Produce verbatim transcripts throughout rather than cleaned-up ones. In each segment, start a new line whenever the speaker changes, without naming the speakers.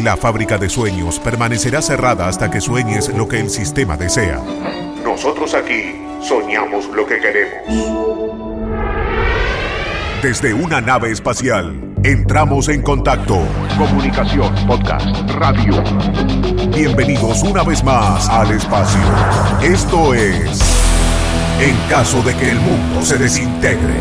La fábrica de sueños permanecerá cerrada hasta que sueñes lo que el sistema desea. Nosotros aquí soñamos lo que queremos. Desde una nave espacial, entramos en contacto. Comunicación, podcast, radio. Bienvenidos una vez más al espacio. Esto es En caso de que el mundo se desintegre.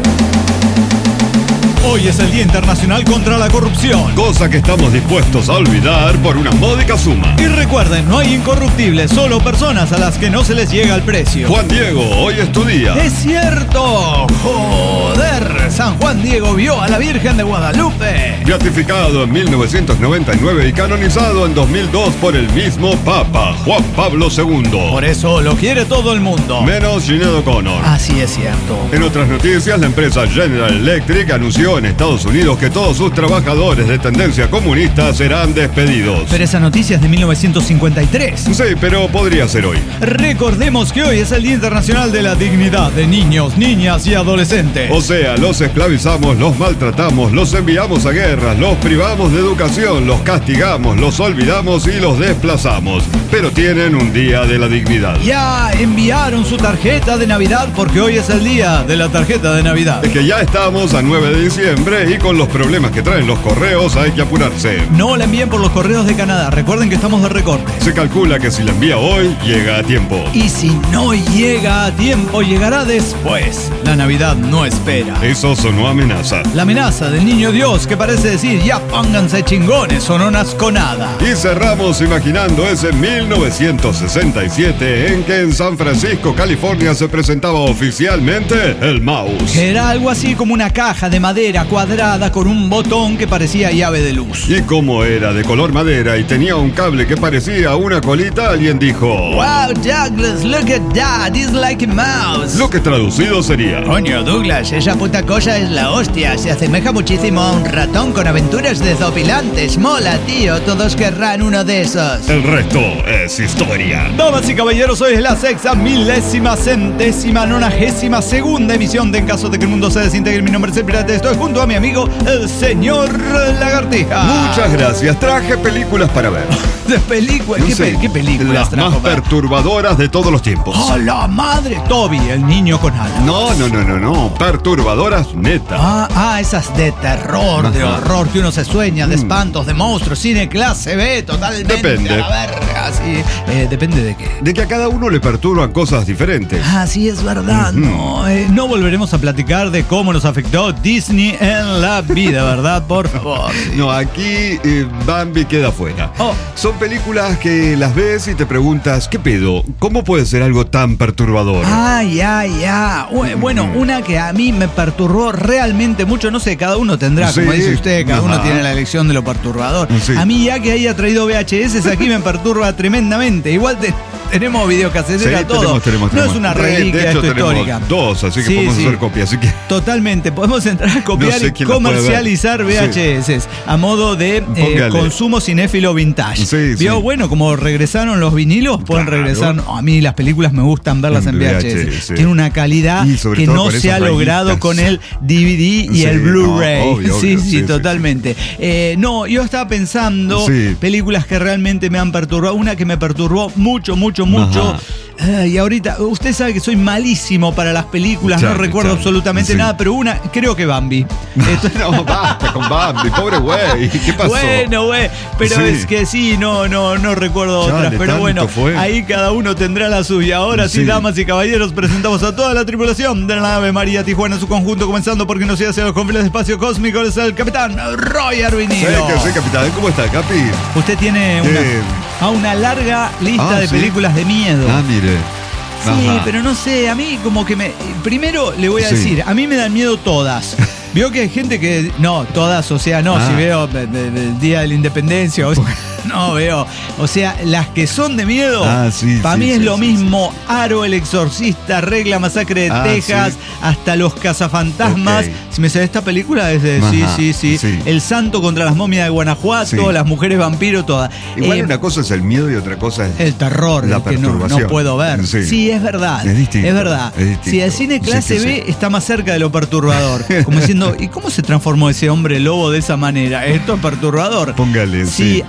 Hoy es el Día Internacional contra la Corrupción.
Cosa que estamos dispuestos a olvidar por una módica suma.
Y recuerden, no hay incorruptibles, solo personas a las que no se les llega el precio.
Juan Diego, hoy es tu día.
¡Es cierto! ¡Joder! San Juan Diego vio a la Virgen de Guadalupe.
Beatificado en mil novecientos noventa y nueve y canonizado en dos mil dos por el mismo Papa, Juan Pablo segundo.
Por eso lo quiere todo el mundo.
Menos Sinéad O'Connor.
Así es cierto.
En otras noticias, la empresa General Electric anunció en Estados Unidos que todos sus trabajadores de tendencia comunista serán despedidos.
Pero esa noticia es de mil novecientos cincuenta y tres.
Sí, pero podría ser hoy.
Recordemos que hoy es el Día Internacional de la Dignidad de Niños, Niñas y Adolescentes.
O sea, los esclavizamos, los maltratamos, los enviamos a guerras, los privamos de educación, los castigamos, los olvidamos y los desplazamos. Pero tienen un día de la dignidad.
Ya enviaron su tarjeta de Navidad porque hoy es el día de la tarjeta de Navidad.
Es que ya estamos a nueve de diciembre y con los problemas que traen los correos hay que apurarse.
No la envíen por los correos de Canadá, recuerden que estamos de recorte.
Se calcula que si la envía hoy, llega a tiempo.
Y si no llega a tiempo, llegará después. La Navidad no espera.
Eso sonó amenaza.
La amenaza del niño Dios que parece decir, ya pónganse chingones o no nazco nada.
Y cerramos imaginando ese mil novecientos sesenta y siete en que en San Francisco, California se presentaba oficialmente el mouse.
Que era algo así como una caja de madera cuadrada con un botón que parecía llave de luz.
Y como era de color madera y tenía un cable que parecía una colita, alguien dijo:
Wow, Douglas, look at that, it's like a mouse.
Lo que traducido sería:
Coño, Douglas, esa puta cosa es la hostia, se asemeja muchísimo a un ratón con aventuras desopilantes. Mola, tío, todos querrán uno de esos.
El resto es historia.
Damas y caballeros, hoy es la sexta milésima centésima nonagésima segunda emisión de En caso de que el mundo se desintegre. Mi nombre es el Pirata, estoy junto a mi amigo el señor Lagartija.
Muchas gracias, traje películas para ver.
¿De películas?
No
¿Qué,
sé,
pe- ¿Qué películas
las
trajo
más
para-
perturbadoras de todos los tiempos.
¡A la madre! Toby, el niño con alas.
No, no, no, no, no, perturbadoras neta.
Ah, ah, esas de terror, de
Ajá.
horror que uno se sueña, de
Mm.
espantos, de monstruos, cine clase B, totalmente
Depende.
a la verga, sí. Eh, depende de qué.
De que a cada uno le perturban cosas diferentes.
Ah, sí, es verdad,
Ujú.
no. Eh, no volveremos a platicar de cómo nos afectó Disney en la vida, ¿verdad? Por favor. Sí.
No, aquí eh, Bambi queda fuera.
Oh.
Son películas que las ves y te preguntas, ¿qué pedo? ¿Cómo puede ser algo tan perturbador?
Ah, ya, ya. U- Bueno, una que a mí me perturbó realmente mucho, no sé, cada uno tendrá, como
Sí.
dice usted, cada uno
Ajá.
tiene la elección de lo perturbador.
Sí.
A mí ya que haya traído V H S aquí me perturba tremendamente. Igual te- tenemos videocasetera,
Sí,
todo.
tenemos, tenemos,
no
tenemos.
es una
De-
reliquia,
de hecho,
esto
tenemos
histórica.
dos, así que
Sí,
podemos
sí.
hacer copia, así que...
Totalmente, podemos entrar a copiar
No sé
y
quién las puede ver.
comercializar V H S a modo de eh,
Póngale.
consumo cinéfilo vintage.
Sí,
¿Vio?
sí.
Bueno, como regresaron los vinilos, pueden
Claro.
regresar. No, a mí las películas me gustan verlas en
En
V H S.
V H S.
Tiene una calidad
Y sobre
que
todo
no
con
se
esas
ha logrado
rayitas.
con el D V D y
Sí,
el Blu-ray.
no, obvio,
sí,
obvio,
sí,
sí, sí,
totalmente. Eh, no, yo estaba pensando
Sí.
películas que realmente me han perturbado. Una que me perturbó mucho, mucho, mucho.
Ajá.
Eh, y ahorita, usted sabe que soy malísimo para las películas, no
Chale,
recuerdo
chale.
absolutamente
Sí.
nada, pero una, creo que Bambi. Esto-
No, basta con Bambi, pobre güey. ¿Qué pasó?
Bueno, güey, pero
Sí.
es que sí, no, no, no recuerdo
Chale,
otras, pero
tanto
bueno,
fue.
ahí cada uno tendrá la suya. Ahora sí,
Sí.
damas y caballeros, presentamos a toda la tripulación de la nave María Tijuana en su conjunto, comenzando porque nos sigue hacia los confines del espacio cósmico, es el capitán Roy
Sí,
Arvinilo.
que sí, capitán. ¿Cómo está, Capi?
Usted tiene
¿Qué?
una, a una larga lista
Ah,
de
¿sí?
películas de miedo.
Ah, mire.
Sí,
Ajá.
pero no sé, a mí como que me... Primero le voy a
Sí.
decir, a mí me dan miedo todas. Veo que hay gente que... No, todas, o sea, no,
Ah.
si veo de- de- del Día de la Independencia, o sea, no veo. O sea, las que son de miedo,
Ah, sí,
para
sí,
mí es
sí,
lo
sí,
mismo Aro, el exorcista, Regla, Masacre de
Ah,
Texas,
sí.
hasta Los cazafantasmas.
Ok.
Si me sale esta película, es de... Sí,
Ajá,
sí, sí,
sí.
El santo contra las momias de Guanajuato,
Sí.
las mujeres vampiro, todas.
Igual
Eh,
una cosa es el miedo y otra cosa es
el terror,
la
el que no, no
perturbación.
puedo ver.
Sí.
Sí, es verdad.
Es distinto,
Es verdad.
es distinto.
Si el cine clase
Sí, sí,
B
sí.
está más cerca de lo perturbador. Como diciendo, ¿y cómo se transformó ese hombre lobo de esa manera? Esto es perturbador.
Póngale,
Sí,
sí.
a veces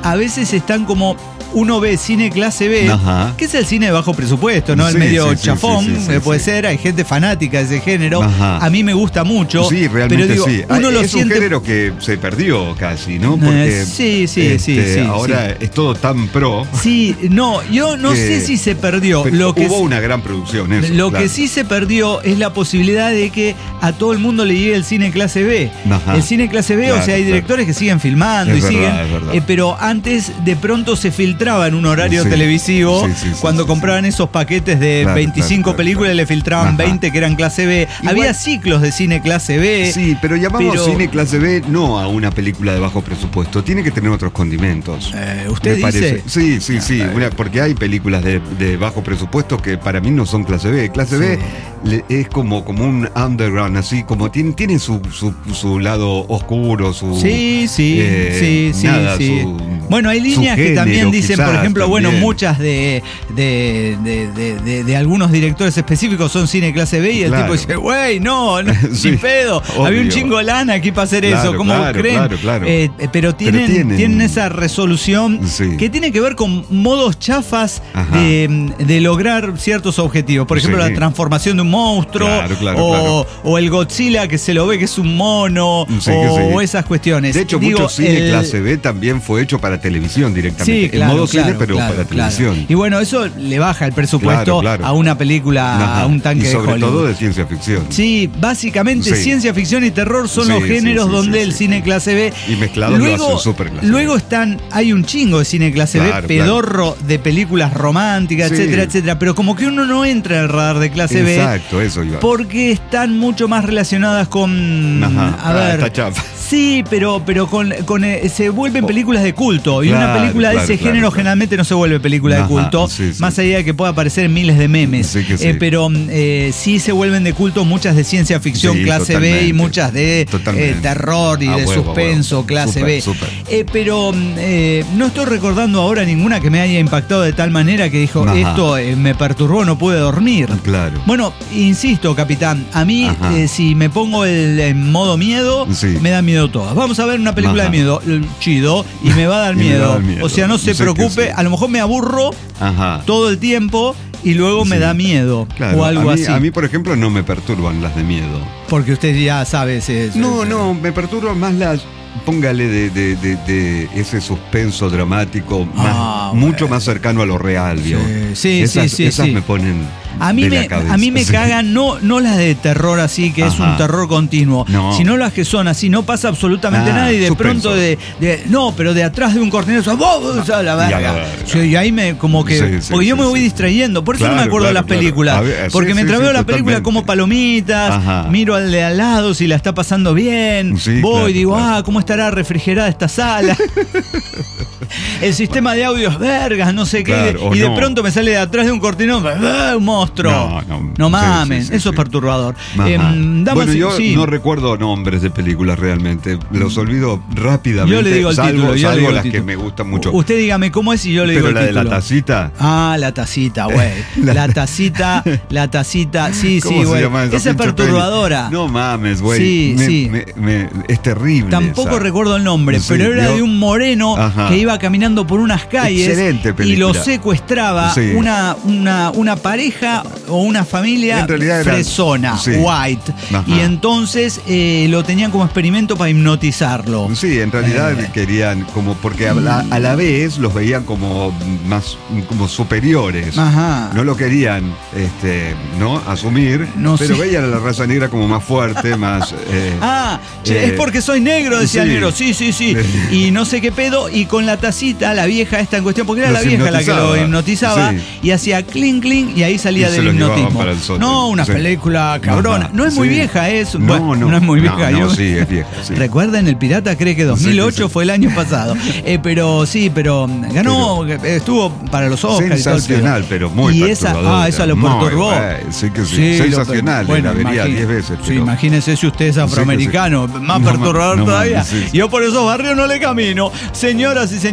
veces están como... Uno ve cine clase B,
Ajá.
que es el cine de bajo presupuesto, ¿no? El
Sí,
medio
sí, sí,
chafón,
sí, sí, sí,
puede
sí.
ser, hay gente fanática de ese género.
Ajá.
A mí me gusta mucho.
Sí, realmente
pero digo,
sí.
Uno
Ay,
lo
es
siente...
un género que se perdió casi, ¿no? Porque
Eh, sí, sí,
este,
sí, sí.
ahora
sí.
es todo tan pro.
Sí, no, yo no
que-
sé si se perdió.
Pero
Lo que
hubo
sí-
una gran producción, eso.
Lo
claro.
que sí se perdió es la posibilidad de que a todo el mundo le llegue el cine clase B.
Ajá.
El cine clase B,
Claro,
o sea, hay
claro.
directores que siguen filmando
Es
y
verdad,
siguen.
es verdad.
eh, pero antes de pronto se filtraba en un horario
Sí.
televisivo.
Sí, sí, sí,
cuando
sí,
compraban
sí.
esos paquetes de
Claro,
veinticinco
claro, claro,
películas,
claro.
le filtraban
Ajá.
veinte que eran clase B.
Igual-
Había ciclos de cine clase B.
Sí, pero llamamos
pero-
cine clase B no a una película de bajo presupuesto. Tiene que tener otros condimentos.
Eh, ¿usted
me
dice?
parece. Sí, sí, sí. Una- porque hay películas de, de bajo presupuesto que para mí no son clase B. Clase
Sí.
B le- es como, como un underground, así como tiene, tiene su, su, su lado oscuro, su.
Sí, sí,
eh,
sí, sí,
nada,
sí.
su-
Bueno, hay
su
líneas que
género,
también dicen, por
quizás,
ejemplo, bueno,
también.
muchas de de, de, de, de- de algunos directores específicos son cine clase B y el
Claro.
tipo dice, güey, no, no
Sí,
sin pedo,
obvio.
había un chingo de lana aquí para hacer
Claro,
eso, ¿cómo
claro,
creen?
claro, claro.
Eh, eh, pero, tienen,
tienen-
tienen esa resolución
Sí.
que tiene que ver con modos chafas
Ajá.
de, de lograr ciertos objetivos. Por ejemplo,
Sí.
la transformación de un monstruo
Claro, claro,
o,
claro.
o el Godzilla que se lo ve que es un mono
Sí,
o,
que sí.
o esas cuestiones.
De hecho,
Digo,
mucho cine
el-
clase B también fue hecho para televisión directamente.
Sí, claro,
en modo
claro,
cine, pero
claro,
para
claro.
televisión.
Y bueno, eso le baja el presupuesto
Claro, claro.
a una película,
Ajá.
a un tanque
y
de
sobre
Hollywood.
todo de ciencia ficción.
Sí, básicamente
Sí.
ciencia ficción y terror son
Sí,
los
sí,
géneros
sí,
donde
sí,
el
sí,
cine
sí.
clase B.
Y mezclados lo hacen súper clase B.
Luego están, hay un chingo de cine clase
Claro,
B,
claro.
pedorro de películas románticas,
Sí.
etcétera, etcétera. Pero como que uno no entra en el radar de clase B.
Exacto, eso iba.
Porque están mucho más relacionadas con.
Ajá.
A
Ah,
ver.
está chafa.
Sí, pero, pero con, con, eh, se vuelven películas de culto. Y una
Claro,
película de
claro,
ese
claro,
género
claro.
generalmente no se vuelve película de
Ajá,
culto.
sí, sí.
Más allá de que pueda aparecer en miles de memes.
Sí que sí.
Eh, pero eh, sí se vuelven de culto muchas de ciencia ficción
Sí,
clase B
totalmente.
y muchas de
Totalmente.
eh, terror y
A
de
huevo, a
suspenso
huevo.
clase
Súper,
B.
súper.
Eh, pero eh, no estoy recordando ahora ninguna que me haya impactado de tal manera que dijo,
Ajá.
esto eh, me perturbó, no pude dormir.
Claro.
Bueno, insisto, capitán, a mí
Ajá.
eh, si me pongo el, en modo miedo,
Sí.
me da miedo todas. Vamos a ver una película
Ajá.
de miedo, eh, chido, y me va a dar
Y me
miedo.
va a dar miedo.
O sea, no se
Sé que
preocupe,
sí.
a lo mejor me aburro
Ajá.
todo el tiempo y luego me
Sí.
da miedo
Claro,
o algo
a mí,
así.
A mí, por ejemplo, no me perturban las de miedo.
Porque usted ya sabe ese- ese-
No, no, me perturban más las. Póngale de, de, de, de ese suspenso dramático, más,
Ah,
mucho
bueno.
más cercano a lo real, ¿vio?
Sí, sí,
esas,
sí, sí,
esas
sí.
me ponen.
A mí,
de
me,
la cabeza.
a mí me
Sí.
cagan, no, no las de terror así, que es
Ajá.
un terror continuo,
No.
sino las que son así, no pasa absolutamente
Ah,
nada y de
suspenso.
pronto de, de- no, pero de atrás de un cortinazo, ¡oh! O sea, la
Y a la
verga.
verga.
Sí, y ahí me como que,
Sí, sí,
porque yo
sí,
me voy
sí.
distrayendo, por eso no me
Claro,
acuerdo de
claro,
las
claro.
películas,
A ver, sí,
porque
sí,
mientras
sí,
veo la película
totalmente.
como palomitas,
Ajá.
miro al de al lado si la está pasando bien,
Sí,
voy
claro,
y digo,
claro.
ah, ¿cómo estará refrigerada esta sala? El sistema de audio es vergas, no sé qué,
Claro, o
y de
no.
pronto me sale de atrás de un cortinón, ¡ah! Un monstruo.
No, no.
No
Sí,
mamen,
sí, sí,
eso
sí.
es perturbador.
Ajá.
Em, damas
bueno,
y-
yo
sí.
no recuerdo nombres de películas realmente. Los olvido rápidamente.
Yo le digo el
salvo,
título, yo le
salvo
digo el
las
título.
que me gustan mucho.
Usted dígame cómo es y yo le digo
Pero
el
la de la
título.
tacita.
Ah, la tacita, güey.
La-
La tacita, la tacita, sí,
¿Cómo
sí,
se
güey.
llama
Esa es
pinche
perturbadora.
peli? No mames, güey.
Sí,
Me-
sí.
me- me- es terrible.
Tampoco
esa.
recuerdo el nombre,
Sí,
pero era
¿vio?
de un moreno
Ajá.
que iba caminando por unas calles
Excelente
y
película.
lo secuestraba
Sí.
una, una, una pareja o una familia
En realidad era-
fresona,
sí.
white.
Ajá.
Y entonces eh, lo tenían como experimento para hipnotizarlo.
Sí, en realidad
Eh.
querían como porque a la, a la vez los veían como más como superiores.
Ajá.
No lo querían, este, ¿no? Asumir,
No
pero
sé.
veían a la raza negra como más fuerte, más. eh,
Ah, che,
eh,
es porque soy negro, decía el
sí.
negro. Sí, sí, sí. Y no sé qué pedo. Y con la tacita, la vieja esta en cuestión, porque era
Los
la vieja la que lo
hipnotizaba.
hipnotizaba,
Sí.
y hacía clink, clink, y ahí salía
Y se
del
los llevaban
hipnotismo.
para el sótano.
No, una
Sí.
película cabrona.
Ajá,
No es muy
sí.
vieja, es.
No,
bueno,
no.
no es muy
No,
vieja.
no,
yo-
sí, es vieja, sí.
Recuerden, el pirata cree que dos mil ocho
Sí, sí, sí.
fue el año pasado. Eh, pero sí, pero ganó, estuvo para los Oscars. y todo el
Sensacional,
pedo.
pero muy
Y esa,
perturbadora.
ah, esa lo
Muy,
perturbó.
eh, sí que sí.
Sí, lo-
Sensacional,
bueno,
la vería
imagine-
diez veces.
Sí,
pero-
imagínese si usted es
Sí que sí.
afroamericano, más
No,
perturbador
no,
todavía.
sí, sí.
Yo por esos barrios no le camino. Señoras y señores.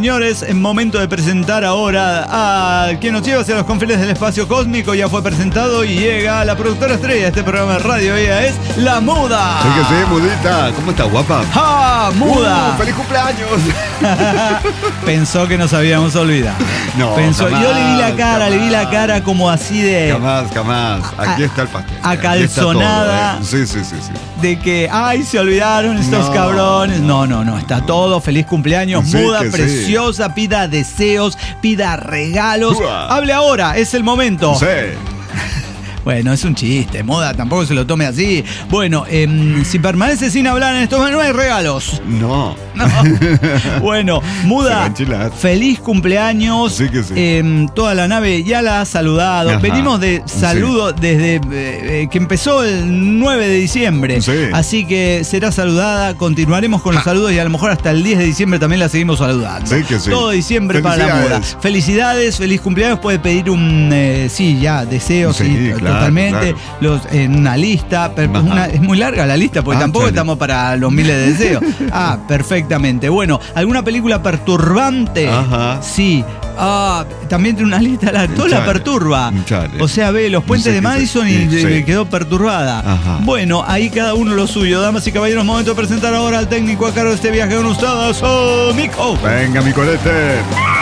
señores, es momento de presentar ahora a quien nos lleva hacia los confines del espacio cósmico. Ya fue presentado y llega la productora estrella de este programa de radio. Ella es La Muda.
Sí que sí, Mudita. ¿Cómo estás, guapa?
¡Ja, Muda!
Uh, ¡Feliz cumpleaños!
Pensó que nos habíamos olvidado.
No,
Pensó,
jamás,
yo le vi la cara,
jamás.
le vi la cara como así de...
Jamás, jamás. Aquí
A-
está el pastel.
acalzonada.
Aquí está todo, ¿eh? Sí, sí, sí, sí.
De que, ay, se olvidaron estos
No,
cabrones. No, no, no, está todo. Feliz cumpleaños,
Sí,
Muda,
que sí.
preciosa. Pida deseos, pida regalos.
Ua.
Hable ahora, es el momento.
Sí.
Bueno, es un chiste, Muda, tampoco se lo tome así. Bueno, em, si permanece sin hablar en estos momentos, no hay regalos.
No.
No. Bueno,
Se va a
Muda,
enchilar.
feliz cumpleaños.
Sí que sí.
Em, toda la nave ya la ha saludado.
Ajá.
Venimos de saludo desde eh, eh, que empezó el nueve de diciembre.
Sí.
Así que será saludada. Continuaremos con los saludos y a lo mejor hasta el diez de diciembre también la seguimos saludando.
Sí que sí.
Todo diciembre para la Muda.
Felicidades.
Felicidades, feliz cumpleaños. Puede pedir un, eh, sí, ya, deseos,
Sí,
sí,
claro,
totalmente.
claro.
Los, en una lista. pero
Ajá.
una- es muy larga la lista, porque
Ah,
tampoco
chale.
estamos para los miles de deseos. Ah, perfectamente. Bueno, ¿alguna película perturbante?
Ajá.
Sí. Ah, también tiene una lista, la, todo la
Chale.
perturba.
Chale.
O sea, ve los puentes
Sí,
de
sí,
Madison y
sí,
le-
sí.
le quedó perturbada.
Ajá.
Bueno, ahí cada uno lo suyo. Damas y caballeros, momento de presentar ahora al técnico a cargo de este viaje con ustedes, oh, Mico.
Venga, mi colete.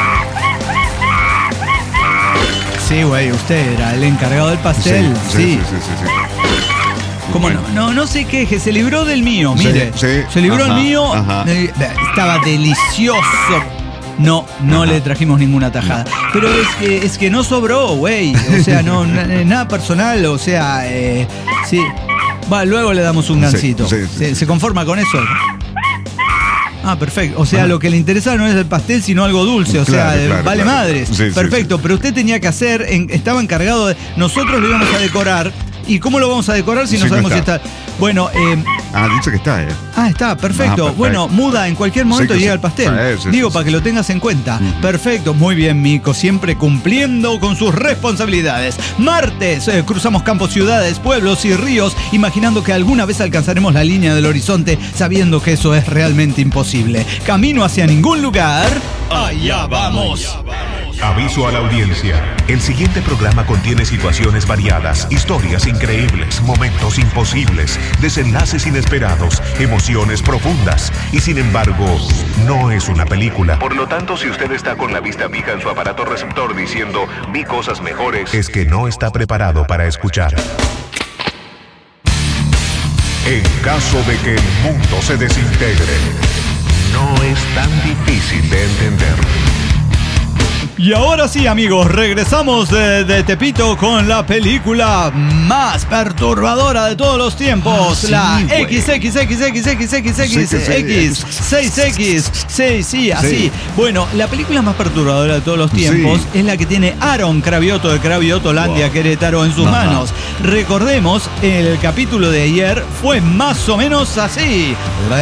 Sí, güey, usted era el encargado del pastel.
Sí, sí, sí, sí, sí, sí.
¿Cómo no? No, no se queje, se libró del mío,
Sí,
mire.
sí,
Se libró
ajá,
el mío,
ajá.
eh, estaba delicioso. No, no
Ajá.
le trajimos ninguna tajada. Pero es que, es que no sobró, güey. O sea, no, na- nada personal, o sea, eh, sí. Va, luego le damos un
Sí,
gansito.
sí, sí,
¿Se,
sí.
se conforma con eso? Ah, perfecto. O sea,
Ajá.
lo que le interesa no es el pastel, sino algo dulce. O
Claro,
sea, eh,
claro,
vale
claro.
madres.
Sí, sí,
perfecto. Pero usted tenía que hacer, en- estaba encargado de. Nosotros lo íbamos a decorar. ¿Y cómo lo vamos a decorar si no
Sí, no
sabemos
está.
si está? Bueno, eh,
Ah, dice que está, ¿eh?
ah, está, perfecto.
Ah, perfecto.
Bueno, Muda, en cualquier momento
Sí, que
llega
sí.
el pastel.
Sí, sí,
Digo,
sí,
para
sí.
que lo tengas en cuenta.
Ujú.
Perfecto, muy bien, Mico, siempre cumpliendo con sus responsabilidades. Martes, eh, cruzamos campos, ciudades, pueblos y ríos, imaginando que alguna vez alcanzaremos la línea del horizonte, sabiendo que eso es realmente imposible. Camino hacia ningún lugar. Allá vamos.
Aviso a la audiencia. El siguiente programa contiene situaciones variadas, historias increíbles, momentos imposibles, desenlaces inesperados, emociones profundas y sin embargo, no es una película. Por lo tanto, si usted está con la vista fija en su aparato receptor diciendo vi cosas mejores, es que no está preparado para escuchar. En caso de que el mundo se desintegre, no es tan difícil de entender.
Y ahora sí, amigos, regresamos de, de Tepito con la película más perturbadora de todos los tiempos,
Ah, sí,
la
güey.
X X X X X X
Sí, que sí.
X seis X. Sí, sí, así.
Sí.
Bueno, la película más perturbadora de todos los tiempos
Sí.
es la que tiene Aaron Cravioto de Craviotolandia,
Wow.
Querétaro, en sus
Ajá.
manos. Recordemos, el capítulo de ayer fue más o menos así.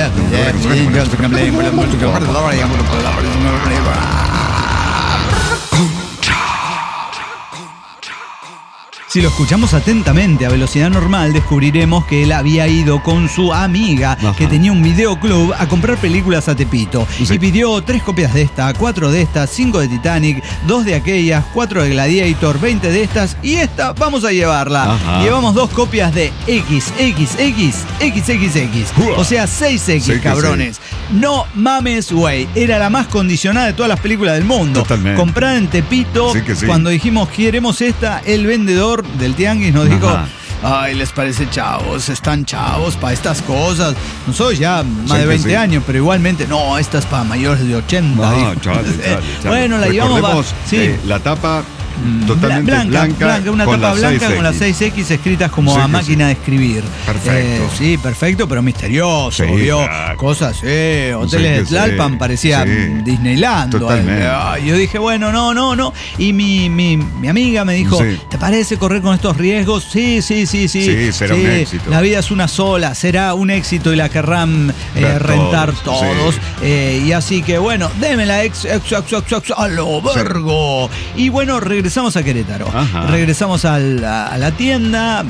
Si lo escuchamos atentamente a velocidad normal, descubriremos que él había ido con su amiga,
Ajá.
que tenía un videoclub, a comprar películas a Tepito.
Sí.
Y pidió tres copias de esta, cuatro de estas, cinco de Titanic, dos de aquellas, cuatro de Gladiator, veinte de estas, y esta vamos a llevarla.
Ajá.
Llevamos dos copias de X X X X X X.
Ua.
O sea, seis X,
Sí que
cabrones. No mames, güey. Era la más condicionada de todas las películas del mundo.
Totalmente.
Comprada en Tepito.
Sí que sí.
Cuando dijimos queremos esta, el vendedor del tianguis nos dijo:
Ajá.
ay, les parece chavos, están chavos para estas cosas. Nosotros ya más
Sí
de
que
veinte
sí.
años, pero igualmente, no, esta es para mayores de ochenta.
No,
dijo.
chale, chale, chale.
Bueno, la llevamos.
Recordemos,
va- sí.
eh, la tapa
Mm,
totalmente
blanca,
blanca,
blanca, una
con
tapa
las
blanca
seis
con las
X.
seis X escritas como
Sí
a
que
máquina de escribir.
Perfecto.
Eh, sí, perfecto, pero misterioso,
Sí,
¿vio?
claro.
Cosas, eh, hoteles
Sí
de
que
Tlalpan
sí,
parecía
sí.
Disneyland.
Totalmente.
Ay, yo dije, bueno, no, no, no. Y mi, mi, mi amiga me dijo,
Sí.
¿te parece correr con estos riesgos? Sí, sí, sí, sí.
Sí, será un éxito.
La vida es una sola, será un éxito y la querrán eh,
Ver
rentar
todos,
todos.
sí.
Eh, y así que, bueno, démela ex, ex, ex, ex, ex, a lo vergo. Y bueno, regresamos a Querétaro.
Ajá.
Regresamos al- a, a la tienda, al, al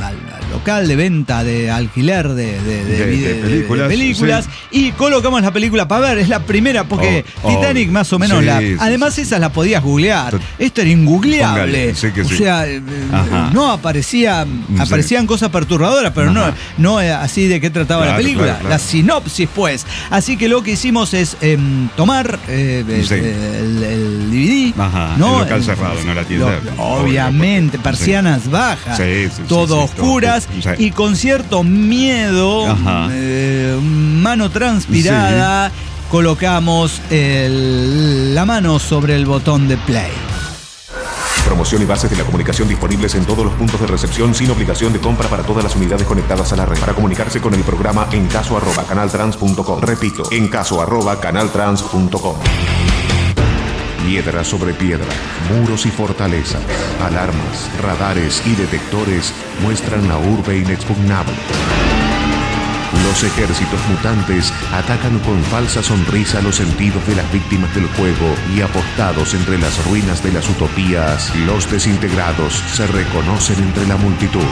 local de venta, de alquiler de, de, de,
De- de
de- de-
películas,
de películas
sí.
y colocamos la película para ver. Es la primera, porque
Oh,
Titanic
oh,
más o menos
sí,
la.
sí,
Además,
sí.
esas la podías googlear.
Tot-
Esto era ingoogleable.
Póngale, sí que
o
sí.
sea, eh,
Ajá.
no aparecía,
Sí.
aparecían cosas perturbadoras, pero no,
Ajá.
no eh, así de qué trataba
Claro,
la película.
claro, claro.
La sinopsis, pues. Así que lo que hicimos es em, tomar eh, el,
Sí.
el- el D V D.
Ajá,
¿no?
el local cerrado, no la tienda.
Lo- obviamente,
Sí.
persianas bajas,
Sí, sí, sí,
todo
sí, todo
oscuras
oscuro, sí.
y con cierto miedo,
Ajá.
eh, mano transpirada, colocamos el- la mano sobre el botón de play.
Promoción y bases de la comunicación disponibles en todos los puntos de recepción sin obligación de compra para todas las unidades conectadas a la red. Para comunicarse con el programa en caso arroba canaltrans punto com. Repito, en caso arroba canaltrans punto com. Piedra sobre piedra, muros y fortalezas, alarmas, radares y detectores muestran la urbe inexpugnable. Los ejércitos mutantes atacan con falsa sonrisa los sentidos de las víctimas del juego y apostados entre las ruinas de las utopías, los desintegrados se reconocen entre la multitud.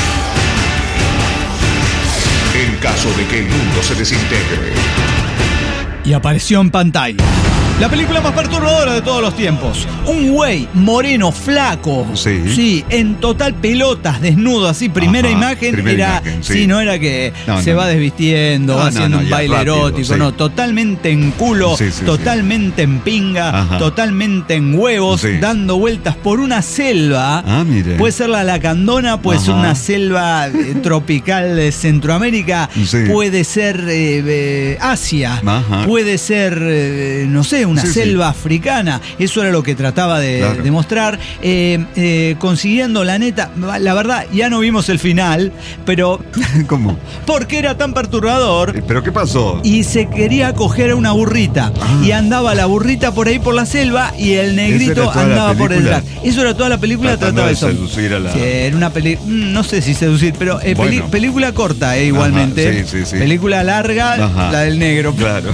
En caso de que el mundo se desintegre,
Y apareció en pantalla la película más perturbadora de todos los tiempos. Un güey moreno, flaco.
Sí.
Sí, en total pelotas, desnudo, así. Primera
Ajá,
imagen
primera
era.
imagen, sí.
sí. no era que
No,
se
no,
va
no.
desvistiendo,
No,
va
no,
haciendo
no,
un
ya
baile
rápido,
erótico.
sí.
No, totalmente en culo,
Sí, sí, sí.
totalmente en pinga,
Ajá.
totalmente en huevos,
Sí.
dando vueltas por una selva.
Ah, mire.
Puede ser la Lacandona, puede ser
Ajá.
una selva eh, tropical de Centroamérica,
Sí.
puede ser eh, eh, Asia,
Ajá.
puede ser, eh, no sé, una
Sí, sí.
selva africana. Eso era lo que trataba de,
Claro.
de mostrar. Eh, eh, consiguiendo, la neta, la verdad, ya no vimos el final, pero
¿Cómo?
¿por qué era tan perturbador?
Eh, ¿Pero qué pasó?
Y se quería coger a una burrita.
Ah.
Y andaba la burrita por ahí por la selva y el negrito
¿Esa era toda la
andaba por
película?
detrás. Eso era toda la película,
Tratando
trataba
de
eso.
seducir a la-
Sí, era una película, no sé si seducir, pero eh, peli-
Bueno.
película corta, eh, igualmente.
Ajá, sí, sí, sí.
Película larga,
Ajá.
la del negro.
Claro.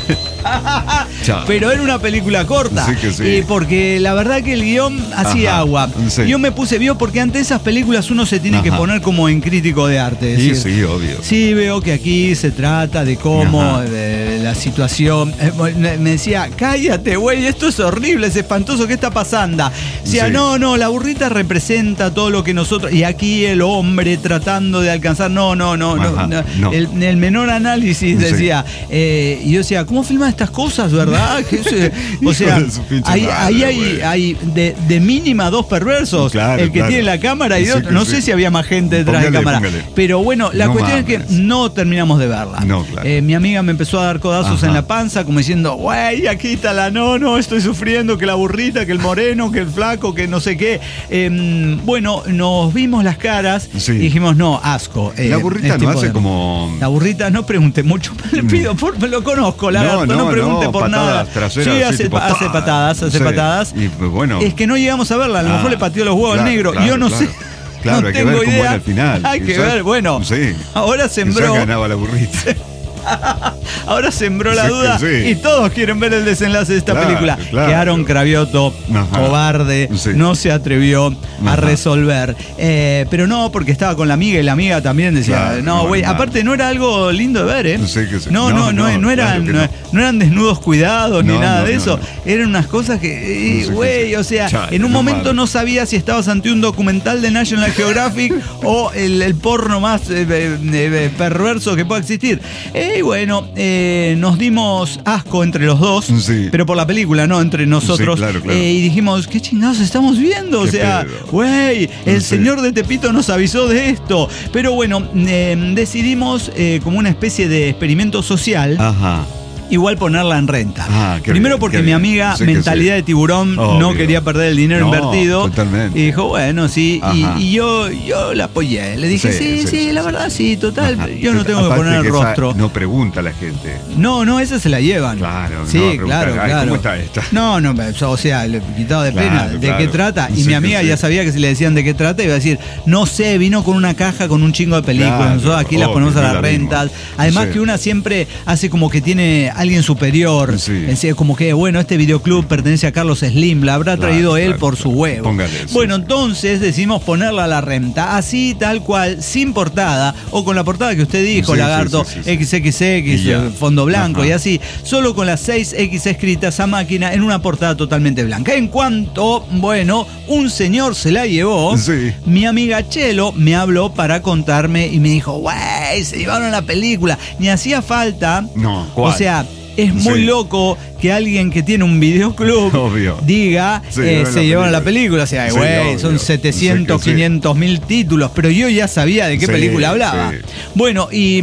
Chao.
Pero era una película corta.
Sí que sí.
Y porque la verdad que el guión hacía
Ajá,
agua.
sí.
Yo me puse, vio, porque ante esas películas uno se tiene que
Ajá.
poner como en crítico de arte. es
Sí,
decir,
sí, obvio.
Sí, veo que aquí se trata de cómo,
Ajá.
de la situación. Eh, Me me decía, cállate, güey, esto es horrible, es espantoso, ¿qué está pasando? Decía,
Sí.
no, no, la burrita representa todo lo que nosotros. Y aquí el hombre tratando de alcanzar. No, no, no, no.
Ajá,
no.
no.
El, el menor análisis
Sí.
decía. eh, y yo decía, ¿cómo filman estas cosas, verdad? Que eso, o
Hijo
sea,
de su pinche
ahí,
madre,
ahí hay,
güey.
hay de, de mínima dos perversos.
Claro,
el que
claro.
tiene la cámara y
Sí,
otro.
que
No
sí.
sé si había más gente detrás
Póngale,
de cámara.
póngale.
Pero bueno, la
No
cuestión es
mames.
que no terminamos de verla.
No, claro.
Eh, mi amiga me empezó a dar codazos
Ajá.
en la panza, como diciendo, güey, aquí está la no, no, estoy sufriendo, que la burrita, que el moreno, que el flaco, que no sé qué. Eh, bueno, nos vimos las caras
Sí.
y dijimos, no, asco. eh,
La burrita
es
no
tipo
hace
de-
como...
La burrita, no pregunte mucho, le pido, por, lo conozco, lagarto, no,
No, no,
pregunte
no,
por
patadas
nada.
traseras,
Sí,
así,
hace,
tipo,
hace
¡pah!
patadas, hace
Sí.
patadas.
Y pues, bueno.
Es que no llegamos a verla, a lo
Ah,
mejor le pateó los huevos
claro,
al negro.
claro,
Yo no
claro.
sé.
Claro,
no
hay que
tengo
ver cómo
idea.
era el final.
Hay que
Quizás-
ver, bueno.
Sí.
Ahora
Quizás
sembró.
ganaba la burrita.
Ahora sembró la
Sí,
duda
sí.
y todos quieren ver el desenlace de esta
Claro,
película.
claro.
Que Aaron Cravioto,
Ajá.
cobarde,
Sí.
no se atrevió a
Ajá.
resolver. Eh, pero no, porque estaba con la amiga y la amiga también decía,
Claro,
no,
no,
güey,
no.
aparte no era algo lindo de ver, ¿eh?
Sí que sí.
No, no,
No,
no,
no,
no eran,
claro que
no.
no.
no eran desnudos cuidados ni
No,
nada
no,
de
no,
eso.
no.
Eran unas cosas que, eh,
Sí que
güey,
sí.
o sea,
Chale,
en un
no
momento
mames.
no sabía si estabas ante un documental de National Geographic o el, el porno más eh, eh, eh, perverso que pueda existir. Eh, Y bueno, eh, nos dimos asco entre los dos,
Sí.
pero por la película, no entre nosotros.
Sí, claro, claro.
Eh, y dijimos, ¿qué chingados estamos viendo? O
Qué
sea,
pedo.
güey, el
Sí.
señor de Tepito nos avisó de esto. Pero bueno, eh, decidimos eh, como una especie de experimento social.
Ajá.
Igual ponerla en renta.
Ah, qué
Primero
bien,
porque
qué
mi
bien.
amiga,
Sí que
mentalidad
sí.
de tiburón, no
Obvio.
quería perder el dinero
No,
invertido.
totalmente.
Y dijo, bueno, sí. Y,
Ajá.
y yo, yo la apoyé. Le dije, sí, sí,
Sí, sí,
la
sí,
verdad,
sí.
sí, total.
Ajá.
Yo no tengo que
Aparte
poner el
esa
rostro.
No pregunta a la gente.
No, no, esa se la llevan.
Claro,
sí,
no va a preguntar,
claro,
"Ay,
claro.
¿cómo está esta?"
No, no, o sea, le quitado de
Claro,
pena. ¿De
claro.
qué trata? Y
Sí,
mi amiga
que sí.
ya sabía que si le decían de qué trata, iba a decir, no sé, vino con una caja con un chingo de películas.
Claro,
Nosotros aquí las
obvio,
ponemos a
no
las
la vimos.
rentas. Además
Sí.
que una siempre hace como que tiene alguien superior.
Sí.
Es como que, bueno, este videoclub pertenece a Carlos Slim, la habrá
Claro,
traído él
claro,
por
claro.
su huevo.
Póngale, sí.
Bueno, entonces decidimos ponerla a la renta, así, tal cual, sin portada, o con la portada que usted dijo,
Sí,
Lagarto,
sí, sí, sí, sí.
equis equis equis,
Y ya.
eh, fondo blanco.
Ajá.
Y así, solo con las seis equis escritas a máquina en una portada totalmente blanca. En cuanto, bueno, un señor se la llevó,
Sí.
mi amiga Chelo me habló para contarme y me dijo, güey, se llevaron la película. Ni hacía falta.
No, ¿cuál?
O sea, es muy
Sí.
loco que alguien que tiene un videoclub
Obvio.
diga,
Se
eh,
llevaron
se
la
llevaron la
película.
película. O sea,
Sí,
güey,
obvio.
son setecientos,
Sí que sí.
quinientos mil títulos, pero yo ya sabía de qué
Sí,
película hablaba.
sí.
Bueno, y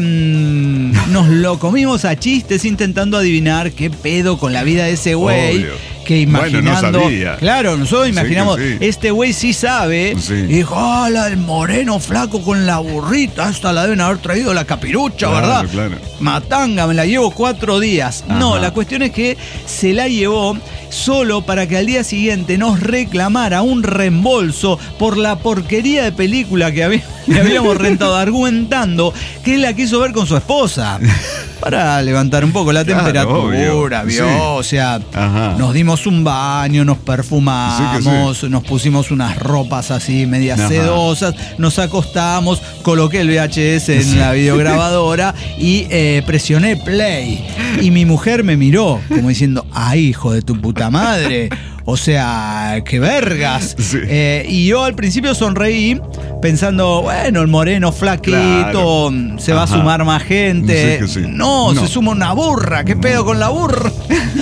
mm, nos lo comimos a chistes intentando adivinar qué pedo con la vida de ese güey.
Obvio.
Que imaginando.
Bueno, no sabía.
Claro, nosotros
Sí que
imaginamos,
sí.
este güey sí sabe.
Sí.
Y dijo, ¡hola, el moreno flaco con la burrita! Esta la deben haber traído la capirucha,
Claro,
¿verdad?
claro.
Matanga, me la llevo cuatro días. No,
Ajá.
la cuestión es que se la llevó solo para que al día siguiente nos reclamara un reembolso por la porquería de película que, había- que habíamos rentado, argumentando que él la quiso ver con su esposa. Para levantar un poco la
Claro,
temperatura,
obvio.
¿vio?
Sí.
O sea,
Ajá.
nos dimos un baño, nos perfumamos,
Sí que
nos pusimos unas ropas así medias
Ajá.
sedosas, nos acostamos, coloqué el V H S en la videograbadora y eh, presioné play. Y mi mujer me miró como diciendo, ¡ay, hijo de tu puta madre! O sea, qué vergas.
Sí.
Eh, y yo al principio sonreí pensando, bueno, el moreno flaquito,
Claro.
se va
Ajá.
a sumar más gente.
Sí que sí.
No,
No.
se suma una burra, ¿qué pedo con la burra?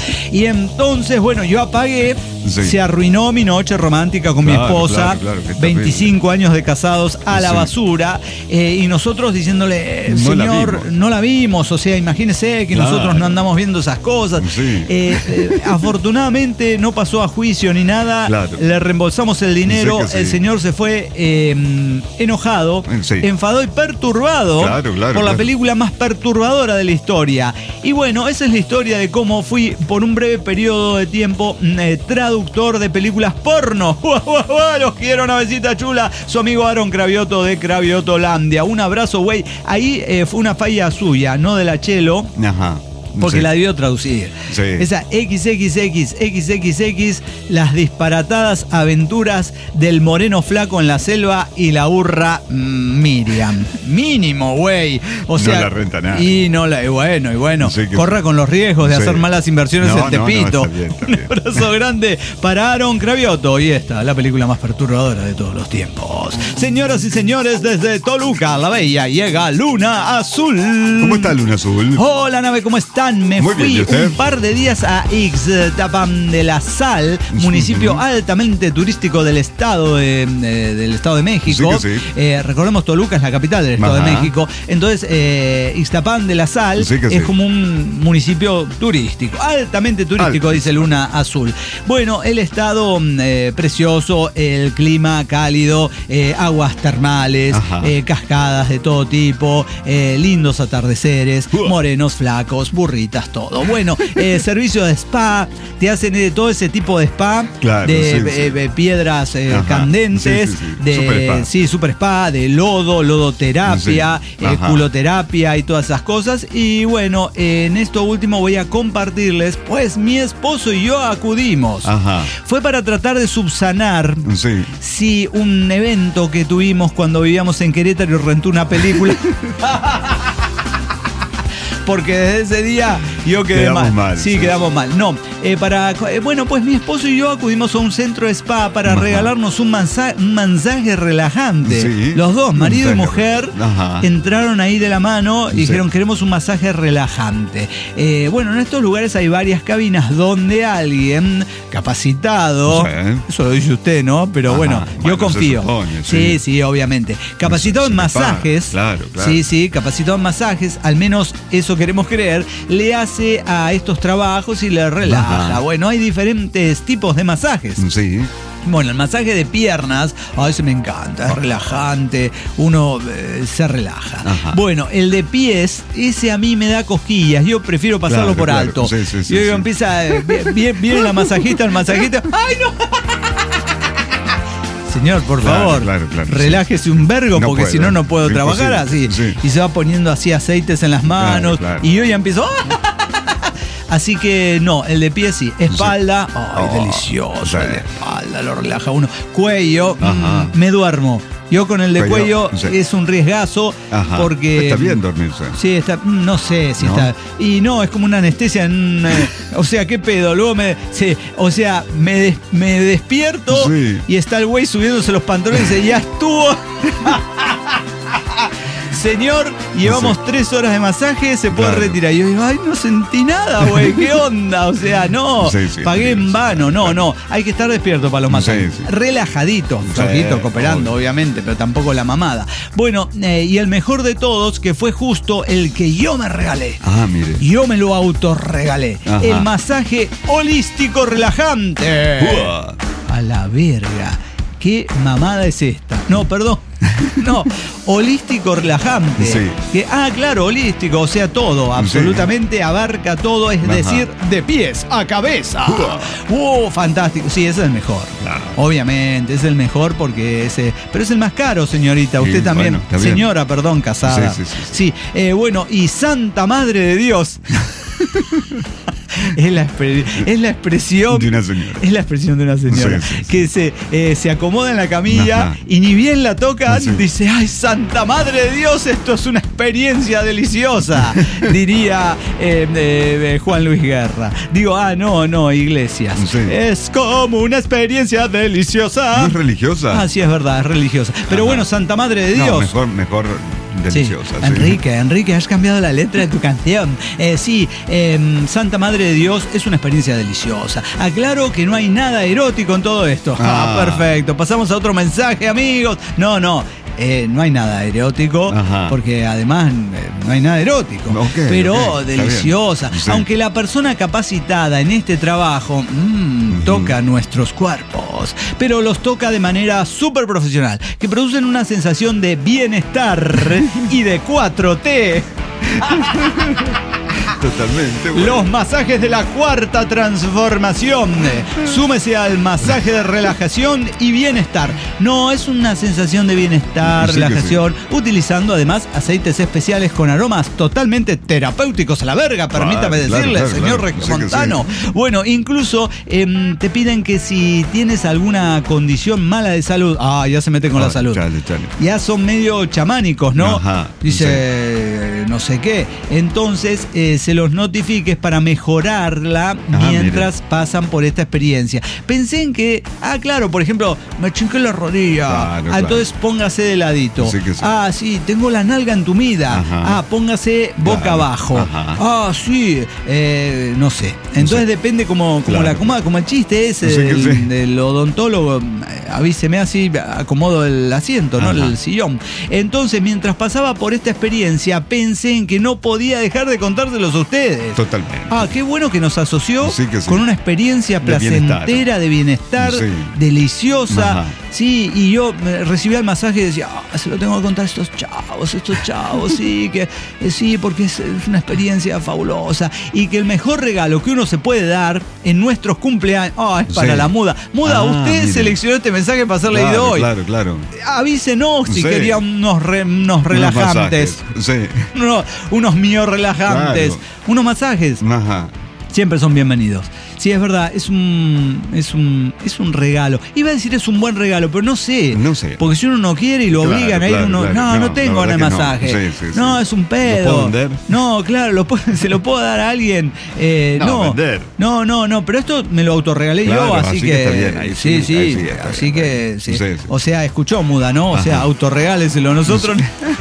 Y entonces, bueno, yo apagué,
Sí.
se arruinó mi noche romántica con mi
Claro,
esposa,
claro, claro, qué terrible.
veinticinco años de casados a la
Sí.
basura, eh, y nosotros diciéndole, eh,
No la
señor,
vimos.
no la vimos, o sea, imagínese que
Claro.
nosotros no andamos viendo esas cosas.
Sí.
Eh, eh, afortunadamente no pasó a juicio ni nada,
Claro.
le reembolsamos el dinero,
Sí que sí.
el señor se fue eh, enojado,
Sí.
enfadado y perturbado
Claro, claro,
por la
claro.
película más perturbadora de la historia. Y bueno, esa es la historia de cómo fui por un breve periodo de tiempo mm, eh, traductor de películas porno. ¡Guau, guau, guau! Los quiero, navecita chula. Su amigo Aaron Cravioto de Craviotolandia. Un abrazo, güey. Ahí eh, fue una falla suya, no de la Chelo.
Ajá.
Porque
Sí.
la debió traducir.
Sí.
Esa equis equis equis, equis equis equis, las disparatadas aventuras del moreno flaco en la selva y la burra mm, Miriam. Mínimo, güey. O
No
sea,
la renta nadie.
Y no la, y bueno, y bueno,
Sí que-
corra con los riesgos de
Sí.
hacer malas inversiones
No,
en
no, no,
Tepito.
está bien, está
Un
bien.
abrazo grande para Aaron Cravioto. Y esta, la película más perturbadora de todos los tiempos. Señoras y señores, desde Toluca, la Bella, llega Luna Azul.
¿Cómo está Luna Azul?
Hola, nave, ¿cómo están? Me
Muy
fui
bien, ¿y usted?
un par de días a Ixtapan de la Sal, municipio altamente turístico del estado de, de- del estado de México.
Sí que sí.
Eh, recordemos, Toluca es la capital del estado
Ajá.
de México. Entonces, eh, Ixtapan de la Sal
Sí que
es
sí.
como un municipio turístico, altamente turístico,
Alto.
dice Luna Azul. Bueno, el estado mm, eh, precioso, el clima cálido, eh, aguas termales,
Ajá.
eh, cascadas de todo tipo, eh, lindos atardeceres,
Uah.
morenos flacos, burritas, todo. Bueno, eh, servicio de spa, te hacen de todo ese tipo de spa,
Claro,
de
sí,
eh,
sí.
eh, piedras eh,
Ajá.
candentes,
Sí, sí, sí.
de
Super spa.
sí, super spa, de lodo, lodoterapia,
Sí.
eh,
Ajá.
culoterapia y todas esas cosas. Y bueno, en esto último voy a compartirles, pues mi esposo y yo acudimos.
Ajá.
Fue para tratar de subsanar
Sí.
sí, un evento que tuvimos cuando vivíamos en Querétaro y rentó una película. Porque desde ese día yo quedé
Quedamos
mal.
mal,
Sí,
sí,
quedamos mal. No, eh, para, eh, bueno, pues mi esposo y yo acudimos a un centro de spa para
Ajá.
regalarnos un, mansa- un masaje relajante.
Sí.
Los dos, marido y
Masaje.
mujer,
Ajá.
entraron ahí de la mano y
Sí.
dijeron, queremos un masaje relajante. Eh, bueno, en estos lugares hay varias cabinas donde alguien capacitado,
Sí.
eso lo dice usted, ¿no? Pero
Ajá.
bueno,
Bueno,
yo
se
confío.
supone,
sí,
sí.
sí, obviamente. Capacitado
Se-
en
se le paga.
masajes.
Claro, claro.
Sí, sí, capacitado en masajes, al menos eso queremos creer, le hace a estos trabajos y le relaja.
Ajá.
Bueno, hay diferentes tipos de masajes.
Sí.
Bueno, el masaje de piernas, a ese me encanta, es relajante, uno eh, se relaja.
Ajá.
Bueno, el de pies, ese a mí me da cosquillas, yo prefiero pasarlo
Claro,
por
claro.
alto.
Sí, sí, sí,
y luego
sí.
empieza, eh, vi- vi- viene la masajista, el masajista, ¡ay no! Señor, por
Claro,
favor,
claro, claro,
relájese un vergo,
No
porque
puedo,
si no, no puedo
es
trabajar así.
imposible, sí.
Y se va poniendo así aceites en las manos,
claro.
y yo ya empiezo... Así que no, el de pie sí. Espalda,
Sí.
ay,
Oh,
delicioso.
sí.
El de espalda lo relaja uno. Cuello,
Ajá.
mm, me duermo. Yo con el de
Cuello,
cuello
sí.
es un riesgazo
Ajá.
porque...
Está bien dormirse.
Sí, está, no sé si
¿No?
está. Y no, es como una anestesia en, eh, o sea, ¿qué pedo? Luego me. Sí, o sea, me, des- me despierto
Sí.
y está el güey subiéndose los pantalones y dice, ya estuvo. Señor, llevamos
Sí.
tres horas de masaje, se puede
Claro.
retirar. Y yo digo, ay, no sentí nada, güey, ¿qué onda? O sea, no,
Sí, sí,
pagué en
sí,
vano. No,
claro.
no, hay que estar despierto para los masajes.
Sí, sí.
Relajadito,
Sí,
flojito, cooperando,
obvio.
obviamente, pero tampoco la mamada. Bueno, eh, y el mejor de todos, que fue justo el que yo me regalé.
Ah, mire.
Yo me lo autorregalé.
Ajá.
El masaje holístico relajante.
Uah.
A la verga. ¿Qué mamada es esta? No, perdón. No, holístico relajante.
Sí.
Que, ah, claro, holístico, o sea, todo, absolutamente abarca todo, es
Ajá.
decir, de pies a cabeza. ¡Uh, fantástico! Sí, ese es el mejor.
Claro.
Obviamente, es el mejor porque ese. Pero es el más caro, señorita. Usted
Sí,
también.
bueno, está bien.
Señora, perdón, casada.
Sí, sí, sí, sí.
Sí, eh, bueno, y Santa Madre de Dios. Es la, expre- es la expresión
De una señora.
Es la expresión de una señora
Sí, sí, sí.
que se, eh, se acomoda en la camilla
Ajá.
y ni bien la tocan,
Sí.
dice, ay, Santa Madre de Dios, esto es una experiencia deliciosa, diría eh, eh, eh, Juan Luis Guerra. Digo, ah, no, no, Iglesias.
Sí.
Es como una experiencia deliciosa.
¿No es religiosa?
Ah, sí, es verdad, es religiosa. Pero
Ajá.
bueno, Santa Madre de Dios.
No, mejor, mejor deliciosa.
Sí.
sí.
Enrique, Enrique, has cambiado la letra de tu canción. Eh, sí, eh, Santa Madre de Dios es una experiencia deliciosa. Aclaro que no hay nada erótico en todo esto. Ah,
Ah.
perfecto. Pasamos a otro mensaje, amigos. No, no. eh, no hay nada erótico,
Ajá.
porque además eh, no hay nada erótico.
Ok,
pero
ok, está
deliciosa.
bien. Sí.
Aunque la persona capacitada en este trabajo mm,
Ujú.
toca nuestros cuerpos, pero los toca de manera súper profesional, que producen una sensación de bienestar y de cuatro T.
Totalmente. Bueno.
Los masajes de la cuarta transformación. Súmese al masaje de relajación y bienestar. No, es una sensación de bienestar,
Sí que
relajación, utilizando además aceites especiales con aromas totalmente terapéuticos a la verga, permítame
Claro,
decirle,
claro,
señor
claro. Sí que
Regiomontano. Bueno, incluso em, te piden que si tienes alguna condición mala de salud, ah, ya se mete con la
Ah,
salud.
chale, chale.
Ya son medio chamánicos, ¿no?
Ajá,
Dice, no sé qué. Entonces, eh, se los notifiques para mejorarla
Ah,
mientras pasan por esta experiencia. Pensé en que, ah, claro, por ejemplo, me chinqué la rodilla.
Claro,
Ah,
claro.
entonces póngase de ladito.
Sí que sí.
Ah, sí, tengo la nalga entumida.
Ajá.
Ah, póngase boca
Claro,
abajo.
ajá.
Ah, sí, eh, no sé. Entonces
Sí.
depende como, como
Claro.
la acomoda, como el chiste ese
Sí que
del,
sí.
del odontólogo. eh, Avíseme así, acomodo el asiento, ¿no?
Ajá.
El sillón. Entonces, mientras pasaba por esta experiencia, pensé en que no podía dejar de contárselos a ustedes.
Totalmente.
Ah, qué bueno que nos asoció
Sí que sí.
con una experiencia
De
placentera,
bienestar.
de bienestar,
Sí.
deliciosa.
Ajá.
Sí, y yo me recibía el masaje y decía, ah, se lo tengo que contar a estos chavos, estos chavos, sí, que eh, sí, porque es, es una experiencia fabulosa. Y que el mejor regalo que uno se puede dar en nuestros cumpleaños, ah, es para
Sí.
la muda. Muda,
Ah,
usted
mire.
seleccionó este mensaje para ser leído
Claro,
hoy.
claro, claro.
Avísenos si
Sí.
quería unos, re- unos relajantes.
Unos masajes. Sí.
Unos, unos mío relajantes.
Claro.
Unos masajes.
Ajá.
Siempre son bienvenidos. Sí, es verdad, es un, es un es un regalo. Iba a decir es un buen regalo, pero no sé.
No sé.
Porque si uno no quiere y lo
Claro,
obligan a ir,
claro,
uno.
claro.
No, no,
No,
tengo
la
ganas de
verdad que no.
masaje.
Sí, sí, sí.
No, es un pedo.
¿Lo puedo vender?
No, claro, lo puedo- se lo puedo dar a alguien. Eh,
No,
no,
vender.
no, no, no, pero esto me lo autorregalé yo,
Claro,
así,
así
que.
que está bien, ahí
sí,
sí,
sí,
ahí sí está
así
bien,
que.
ahí.
Sí.
Sí, sí.
O sea, escuchó Muda, ¿no? O sea,
Ajá.
autorregáleselo nosotros.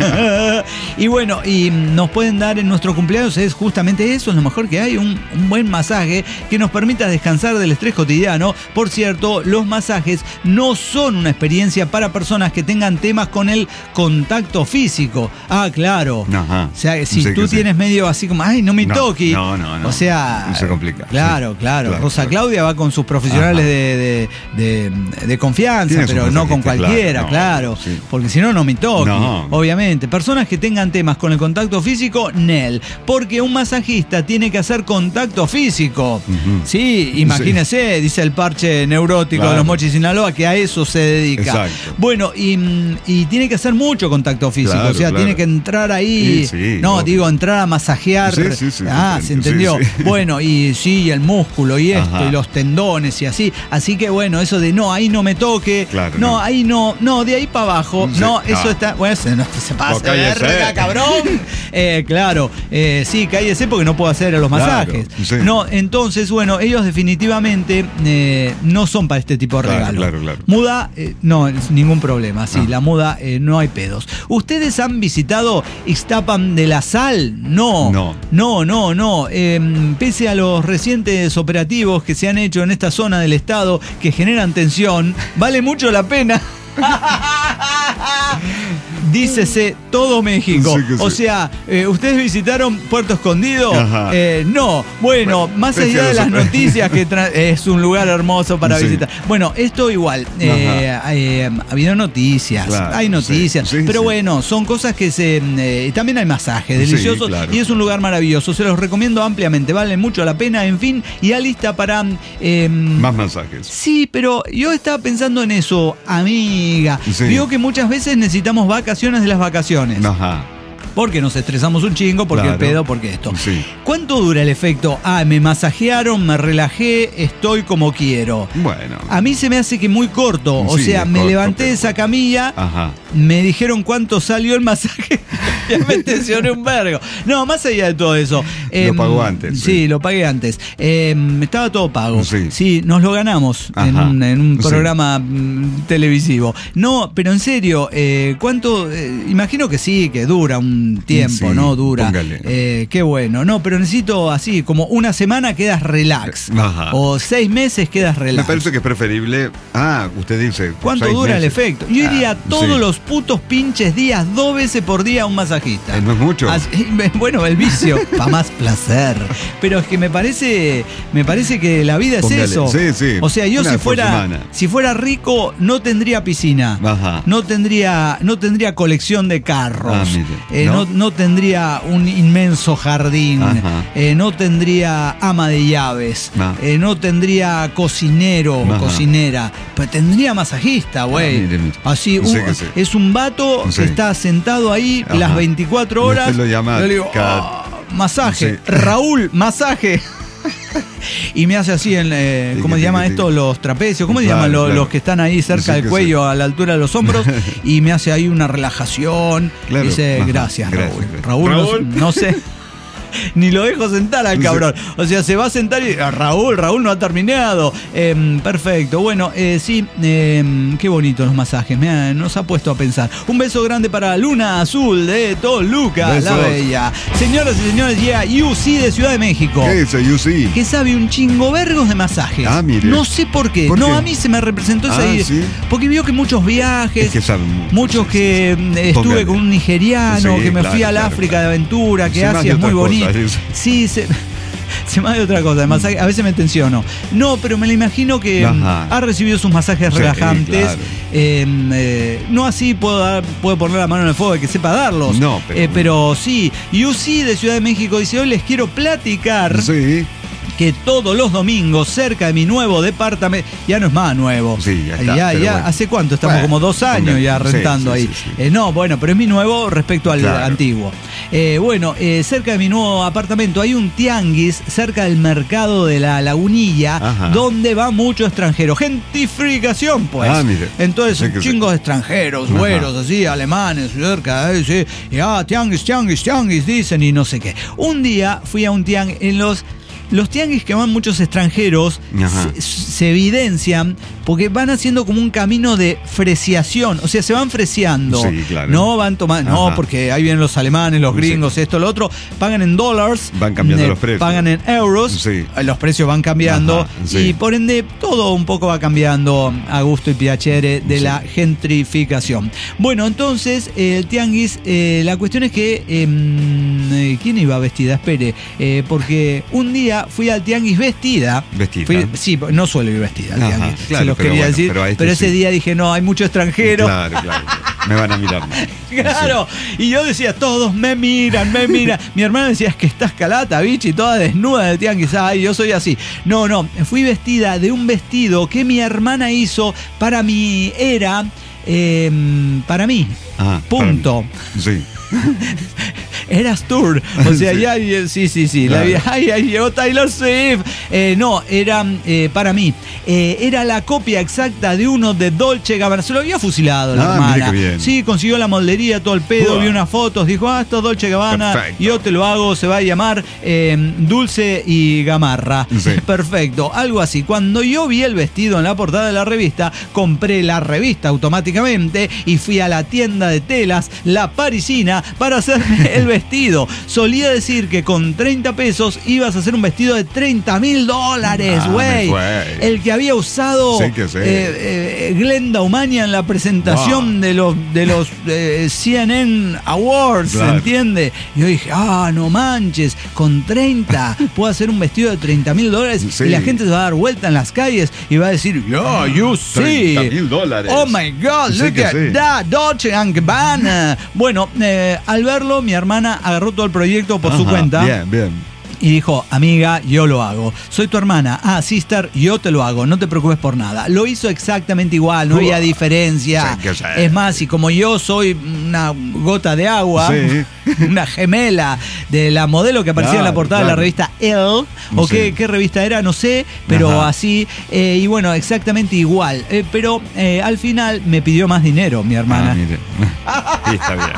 Y bueno, y nos pueden dar en nuestro cumpleaños, es justamente eso, es lo mejor que hay, un, un buen masaje que nos permita descansar del estrés cotidiano. Por cierto, los masajes no son una experiencia para personas que tengan temas con el contacto físico. Ah, claro.
Ajá.
O sea, si
Sí
tú
que sí.
tienes medio así como, ay, no me
No,
toqui.
no, no, no.
O sea,
Se complica.
Claro,
Sí.
claro.
Claro,
Rosa
claro.
Claudia va con sus profesionales
Ajá.
de, de, de, de confianza,
Tiene su
pero no con
masajista,
cualquiera,
claro,
claro.
no, sí.
Porque si no, no me toque.
No.
Obviamente. Personas que tengan temas con el contacto físico, Nel. Porque un masajista tiene que hacer contacto físico.
Ujú.
Sí, Sí, imagínese, sí. Dice el parche neurótico claro. de los Mochis Sinaloa, que a eso se dedica.
Exacto.
Bueno, y, y tiene que hacer mucho contacto físico, claro, o sea, claro. tiene que entrar ahí, sí, sí, no, obvio. digo, entrar a masajear.
Sí, sí, sí,
ah,
sí,
¿se entendió?
Sí, sí.
Bueno, y sí, el músculo y esto,
Ajá.
y los tendones y así. Así que bueno, eso de no, ahí no me toque,
claro,
no,
no,
ahí no, no, de ahí para abajo,
sí.
no, eso
no.
está, bueno, se, no, se pasa,
no,
verga, cabrón. eh, claro, eh, sí, cállese porque no puedo hacer los masajes.
Claro, sí.
No, entonces, bueno, ellos definitivamente eh, no son para este tipo de
claro,
regalo.
Claro, claro.
Muda, eh, no, ningún problema, sí,
ah.
la muda eh, no hay pedos. ¿Ustedes han visitado Ixtapan de la Sal? No,
no,
no, no, no. Eh, pese a los recientes operativos que se han hecho en esta zona del estado que generan tensión, vale mucho la pena. Dícese todo México. Sí, o sí. sea, eh, ¿ustedes visitaron Puerto Escondido? Eh, no. Bueno, bueno más allá de las noticias, que tra- es un lugar hermoso para sí. visitar. Bueno, esto igual. Eh, eh, ha habido noticias, claro, hay noticias. Sí, sí, pero sí. bueno, son cosas que se... Eh, también hay masajes deliciosos sí, claro. y es un lugar maravilloso. Se los recomiendo ampliamente. Vale mucho la pena, en fin. Y alista para... Eh,
más masajes.
Sí, pero yo estaba pensando en eso, amiga.
Sí.
Digo que muchas veces necesitamos vacaciones de las vacaciones.
Ajá.
Porque nos estresamos un chingo, porque claro. el pedo, porque esto.
Sí.
¿Cuánto dura el efecto? Ah, me masajearon, me relajé, estoy como quiero.
Bueno.
A mí se me hace que muy corto. O
sí,
sea, me
corto,
levanté
pero...
de esa camilla,
Ajá.
me dijeron cuánto salió el masaje. Ya me tensioné un vergo. No, más allá de todo eso.
Lo eh, pagó antes.
Sí, sí, lo pagué antes. Eh, estaba todo pago.
Sí.
Sí, nos lo ganamos en un, en un programa sí. televisivo. No, pero en serio, eh, ¿cuánto? Eh, imagino que sí, que dura un tiempo, sí, ¿no? Dura. Eh, qué bueno. No, pero necesito así, como una semana quedas relax.
Ajá.
O seis meses quedas relax.
Me parece que es preferible. Ah, usted dice.
¿Cuánto dura meses? El efecto? Yo iría
ah,
todos
sí.
los putos pinches días, dos veces por día a un masajista.
Eh, no es mucho.
Así, bueno, el vicio, para más placer. Pero es que me parece, me parece que la vida es
Póngale.
eso.
Sí, sí.
O sea, yo
una
si fuera, si fuera rico, no tendría piscina.
Ajá.
No tendría, no tendría colección de carros.
Ah, mire.
Eh,
¿No?
No, no tendría un inmenso jardín. Eh, no tendría ama de llaves.
No,
eh, no tendría cocinero o cocinera. Pero tendría masajista, güey. Ah, Así, un, sí. es un vato sí. que está sentado ahí Ajá. las veinticuatro horas.
Usted lo llama
yo le digo, oh, masaje. Sí. Raúl, masaje. Y me hace así, en, eh, sí, ¿cómo se llama esto? Los trapecios, ¿cómo se llaman los, los que están ahí cerca sí, del cuello, sí. a la altura de los hombros? Y me hace ahí una relajación. Claro. Dice, gracias, Raúl. Gracias. Raúl, Raúl. No, no sé. Ni lo dejo sentar al cabrón. O sea, se va a sentar y Raúl, Raúl no ha terminado. Eh, perfecto. Bueno, eh, sí, eh, qué bonitos los masajes. Me ha, nos ha puesto a pensar. Un beso grande para Luna Azul de Toluca, Besos. La bella. Señoras y señores, llega U C de Ciudad de México.
¿Qué es U C?
Que sabe un chingo vergos de masajes.
Ah, mire.
No sé por qué.
¿Por
no,
qué?
A mí se me representó esa
ah,
idea.
¿sí?
Porque vio que muchos viajes,
es que saben,
muchos
sí,
que
sí, sí.
estuve
Póngale.
con un nigeriano,
sí,
que me
claro,
fui al
claro,
África
claro.
de aventura, que
Se
Asia es muy bonito.
Cosas,
sí, se, se me ha de otra cosa. Además, a veces me tensiono. No, pero me lo imagino que Ajá. ha recibido sus masajes sí, relajantes. Claro. Eh, eh, no así puedo, dar, puedo poner la mano en el fuego de que sepa darlos.
No, pero,
eh, pero sí. U C de Ciudad de México dice: hoy les quiero platicar.
Sí.
Que todos los domingos, cerca de mi nuevo departamento, ya no es más nuevo.
Sí, ya está.
Ya, ya, bueno. ¿Hace cuánto? Estamos bueno, como dos años okay. ya rentando sí, sí, ahí. Sí, sí. Eh, no, bueno, pero es mi nuevo respecto al claro. antiguo. Eh, bueno, eh, cerca de mi nuevo apartamento hay un tianguis cerca del mercado de la Lagunilla, Ajá. donde va mucho extranjero. Gentrificación, pues.
Ah, mire.
Entonces,
sí,
chingos
sí.
de extranjeros, güeros, así, alemanes, cerca, eh, sí. Y, ah, tianguis, tianguis, tianguis, dicen y no sé qué. Un día fui a un tianguis en los... Los tianguis que van muchos extranjeros se, se evidencian porque van haciendo como un camino de fresiación, o sea, se van fresiando.
Sí, claro.
No van tomando, no, porque ahí vienen los alemanes, los gringos, sí. esto, lo otro, pagan en dólares,
van cambiando eh, los precios.
Pagan en euros,
sí.
los precios van cambiando
Ajá, sí.
y por ende todo un poco va cambiando a gusto y piacere de sí. la gentrificación. Bueno, entonces el tianguis, eh, la cuestión es que eh, ¿quién iba vestida? Espere, eh, porque un día día fui al tianguis vestida.
Vestida.
Fui, sí, no suelo ir vestida al
Ajá,
tianguis,
claro,
se los
pero
quería
bueno,
decir.
pero, este
pero ese
sí.
día dije, no, hay mucho extranjero.
Claro, claro. Me van a mirar más.
Claro, sí. Y yo decía, todos me miran, me miran. Mi hermana decía, es que estás calata, bichi, toda desnuda del tianguis. Ay, yo soy así. No, no, fui vestida de un vestido que mi hermana hizo para mi era, eh, para mí.
Ah,
punto.
Para mí. Sí.
Eras Tour, o sea,
sí.
ya, sí, sí, sí,
Claro.
la, ay, ay, llegó Taylor Swift. Eh, no, era eh, para mí, eh, era la copia exacta de uno de Dolce Gabbana. Se lo había fusilado la
Ah,
hermana.
mire qué bien.
Sí, consiguió la moldería, todo el pedo,
Uah.
vio unas fotos, dijo, ah, esto es Dolce Gabbana,
Perfecto.
yo te lo hago, se va a llamar eh, Dulce y Gamarra.
Sí.
Perfecto, algo así. Cuando yo vi el vestido en la portada de la revista, compré la revista automáticamente y fui a la tienda de telas, La Parisina, para hacerme el vestido. Solía decir que con treinta pesos ibas a hacer un vestido de treinta mil dólares,
Ah,
güey.
me fue.
El que había usado
Sí que sí.
eh, eh, Glenda Umaña en la presentación
Wow.
de los, de los eh, C N N Awards,
Claro.
¿entiende? Y yo dije, ah, no manches, con treinta puedo hacer un vestido de treinta mil dólares
Sí.
y la gente se va a dar vuelta en las calles y va a decir, yo, you see.
treinta mil dólares.
Oh my God,
Sí
look
que
at
sí.
that, Dolce and Gabbana. Bueno, eh, al verlo, mi hermana agarró todo el proyecto por su
Ajá,
cuenta.
Bien, bien.
Y dijo, amiga, yo lo hago. Soy tu hermana. Ah, sister, yo te lo hago. No te preocupes por nada. Lo hizo exactamente igual, no había diferencia.
Sí, que sí.
Es más, y como yo soy una gota de agua,
Sí.
una gemela de la modelo que aparecía en la
Claro,
portada de la
claro.
revista Elle, o
Sí.
qué, qué revista era, no sé, pero
Ajá.
así. Eh, y bueno, exactamente igual. Eh, pero eh, al final me pidió más dinero, mi hermana.
Ah, mire. Sí, está bien.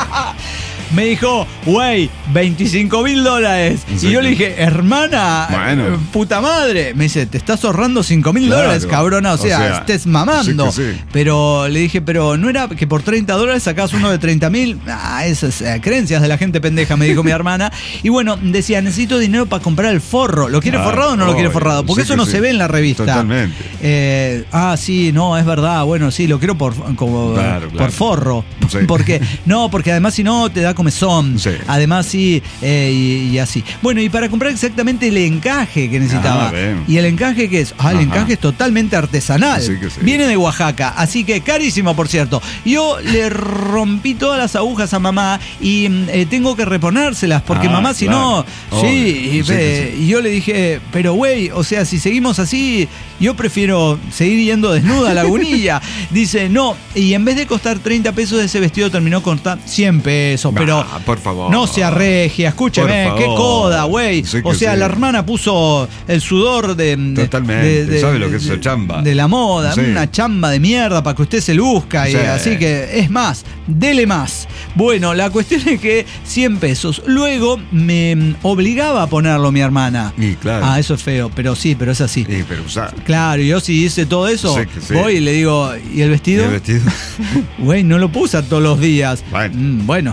Me dijo, güey, veinticinco mil dólares.
Sí.
Y yo le dije, hermana,
Bueno.
eh, puta madre. Me dice, te estás ahorrando cinco mil
Claro.
dólares, cabrona. O sea,
O sea,
estés mamando.
sí que sí.
Pero le dije, pero no era que por treinta dólares sacás uno de treinta mil. Ah, esas eh, creencias de la gente pendeja, me dijo mi hermana. Y bueno, decía, necesito dinero para comprar el forro. ¿Lo quiere
Claro,
forrado o no lo quiere
obvio.
forrado? Porque
Sí
eso
que
no
sí.
se ve en la revista.
Totalmente.
Eh, ah, sí, no, es verdad. Bueno, sí, lo quiero por, como,
Claro,
por
claro.
forro.
Sí.
Porque, no, porque además si no te da comezón.
Sí.
Además sí, eh, y, y así. Bueno, y para comprar exactamente el encaje que necesitaba.
Ah, bien.
¿Y el encaje qué es? Ah, el
Ajá.
encaje es totalmente artesanal.
Sí que sí.
Viene de Oaxaca, así que carísimo, por cierto. Yo le rompí todas las agujas a mamá y mm, eh, tengo que reponérselas, porque
Ah,
mamá, si
claro.
no,
Obvio.
sí, y,
Sí que
eh,
sí.
y yo le dije, pero güey, o sea, si seguimos así, yo prefiero seguir yendo desnuda a Lagunilla. Dice, no, y en vez de costar treinta pesos, ese vestido terminó costando cien pesos, pero
Ah, por favor.
no sea regia, escúcheme,
Por
qué
favor.
coda, güey.
Sí que
O sea,
sí.
la hermana puso el sudor de... de-
Totalmente.
de- de-
¿Sabe lo que es
de-
eso, chamba?
De la moda,
Sí.
una chamba de mierda para que usted se luzca. Y
Sí.
así que, es más, dele más. Bueno, la cuestión es que cien pesos. Luego me mm, obligaba a ponerlo mi hermana.
Y claro.
Ah, eso es feo, pero sí, pero es así.
Sí, pero usar.
Claro, yo si hice todo eso,
Sí que sí.
voy y le digo, ¿y el vestido?
¿El vestido?
Güey, no lo puse todos los días.
Bueno.
Mm, bueno,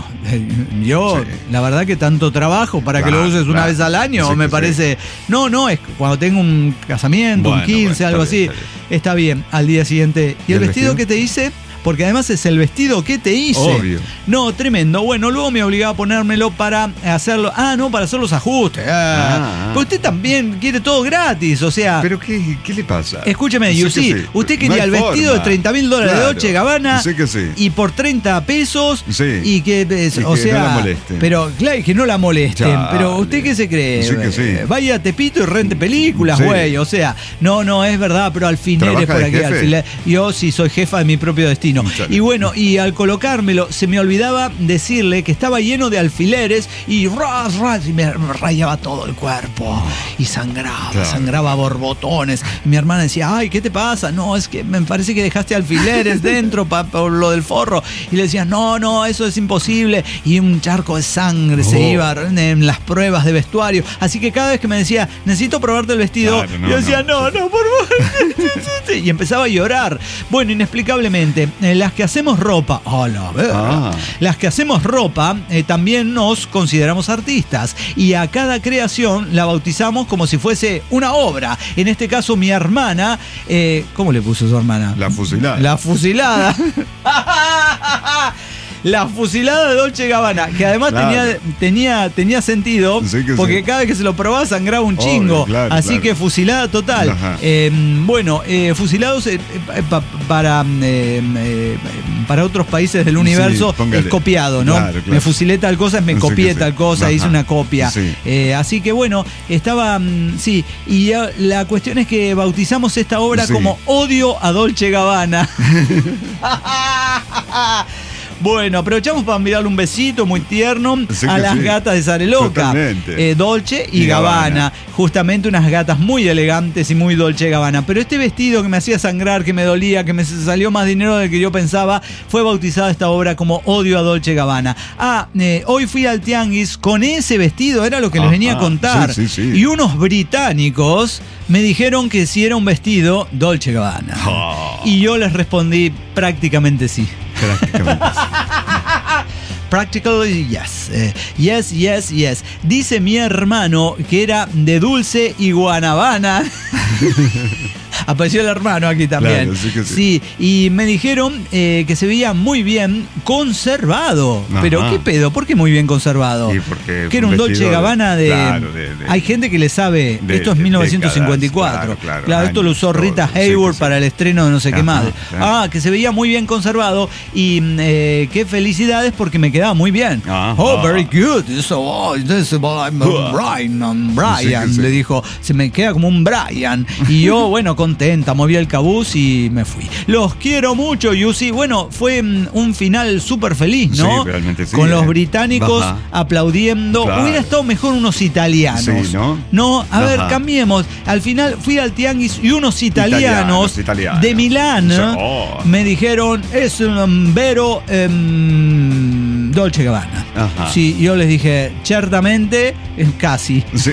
yo,
Sí.
la verdad que tanto trabajo para que
Claro,
lo uses una
claro.
vez al año,
Sí
me
que
parece. No, no, es cuando tengo un casamiento,
Bueno,
un quince,
bueno,
algo
está
así.
bien,
Está bien, al día siguiente. ¿Y,
¿Y
el
el
vestido,
vestido?
que te hice? Porque además es el vestido que te hice.
Obvio.
No, tremendo. Bueno, luego me obligaba a ponérmelo para hacerlo. Ah, no, para hacer los ajustes. Ah,
Ah, ah.
Pero usted también quiere todo gratis, o sea.
¿Pero qué, qué le pasa?
Escúcheme,
Sí
Yusi,
que sí.
usted
No
quería
hay
el vestido
forma.
de treinta mil dólares de
Claro.
Dolce Gabbana
Sí que sí.
y por treinta pesos
Sí.
y que, es-
Y
o
que
sea,
no la molesten.
pero claro, que no la molesten,
Chale.
pero ¿usted qué se cree?
Sí que sí.
Eh, Vaya a Tepito y rente películas,
Sí.
güey, o sea, no, no, es verdad, pero alfileres
¿Trabaja
por
de
aquí,
jefe?
alfiler- yo sí soy jefa de mi propio destino.
Chale.
Y bueno, y al colocármelo, se me olvidaba decirle que estaba lleno de alfileres y ras, ras, y me rayaba todo el cuerpo y sangraba,
Claro.
sangraba a borbotones. Y mi hermana decía, ay, ¿qué te pasa? No, es que me parece que dejaste alfileres dentro pa- por lo del forro. Y le decía, no, no, eso es imposible. Y un charco de sangre se
Oh.
iba en las pruebas de vestuario. Así que cada vez que me decía, necesito probarte el vestido,
Claro, no,
yo decía, no,
no.
no, por favor. Y empezaba a llorar. Bueno, inexplicablemente, eh, las que hacemos ropa, a la verga,
Ah.
las que hacemos ropa eh, también nos consideramos artistas y a cada creación la bautizamos como si fuese una obra. En este caso mi hermana, eh, ¿cómo le puso su hermana?
La fusilada.
La fusilada. La fusilada de Dolce Gabbana, que además claro. tenía, tenía, tenía sentido, sí porque sí. cada vez que se lo probaba sangraba un Obvio, chingo. Claro, así claro. que fusilada total. Eh, bueno, eh, fusilados eh, pa, para, eh, eh, para otros países del universo sí, es copiado, ¿no? Claro, claro. Me fusilé tal cosa, me copié sí tal sí. cosa, Ajá. hice una copia. Sí. Eh, así que bueno, estaba, sí, y uh, la cuestión es que bautizamos esta obra sí. como Odio a Dolce Gabbana. Bueno, aprovechamos para enviarle un besito muy tierno sí a las sí. gatas de Zareloca, eh, Dolce y, y Gabbana. Gabbana. Justamente unas gatas muy elegantes y muy Dolce Gabbana. Pero este vestido que me hacía sangrar, que me dolía, que me salió más dinero del que yo pensaba, fue bautizada esta obra como Odio a Dolce Gabbana. Ah, eh, hoy fui al Tianguis con ese vestido, era lo que les venía a contar. Sí, sí, sí. Y unos británicos me dijeron que si era un vestido Dolce Gabbana. Oh. Y yo les respondí prácticamente sí. Prácticamente sí. Practically yes. Eh, yes, yes, yes. Dice mi hermano que era de Dulce y Guanabana. Apareció el hermano aquí también. Claro, sí, que sí. sí, y me dijeron eh, que se veía muy bien conservado. Ajá. Pero ¿qué pedo? ¿Por qué muy bien conservado? Sí, porque que era un Dolce Gabbana de, claro, de, de... Hay gente que le sabe. De, esto es mil novecientos cincuenta y cuatro. Décadas, claro, claro, claro esto lo usó Rita Hayworth sí, sí. para el estreno de no sé Ajá, qué más. Claro. Ah, que se veía muy bien conservado. Y eh, qué felicidades porque me quedaba muy bien. Ajá. Oh, very good. So, oh, this, I'm Brian, I'm Brian. Sí, sí. Le dijo, se me queda como un Brian. Y yo, bueno, contenta, moví el cabuz y me fui. Los quiero mucho, Yusi. Bueno, fue un final súper feliz, ¿no? Sí, realmente sí. Con los británicos Ajá. aplaudiendo. Claro. Hubiera estado mejor unos italianos. Sí, ¿no? No, a Ajá. ver, cambiemos. Al final fui al Tianguis y unos italianos, italianos, italianos. de Milán sí. oh. me dijeron, es un vero um, Dolce Gabbana. Ajá. Sí, yo les dije, ciertamente, casi. Sí.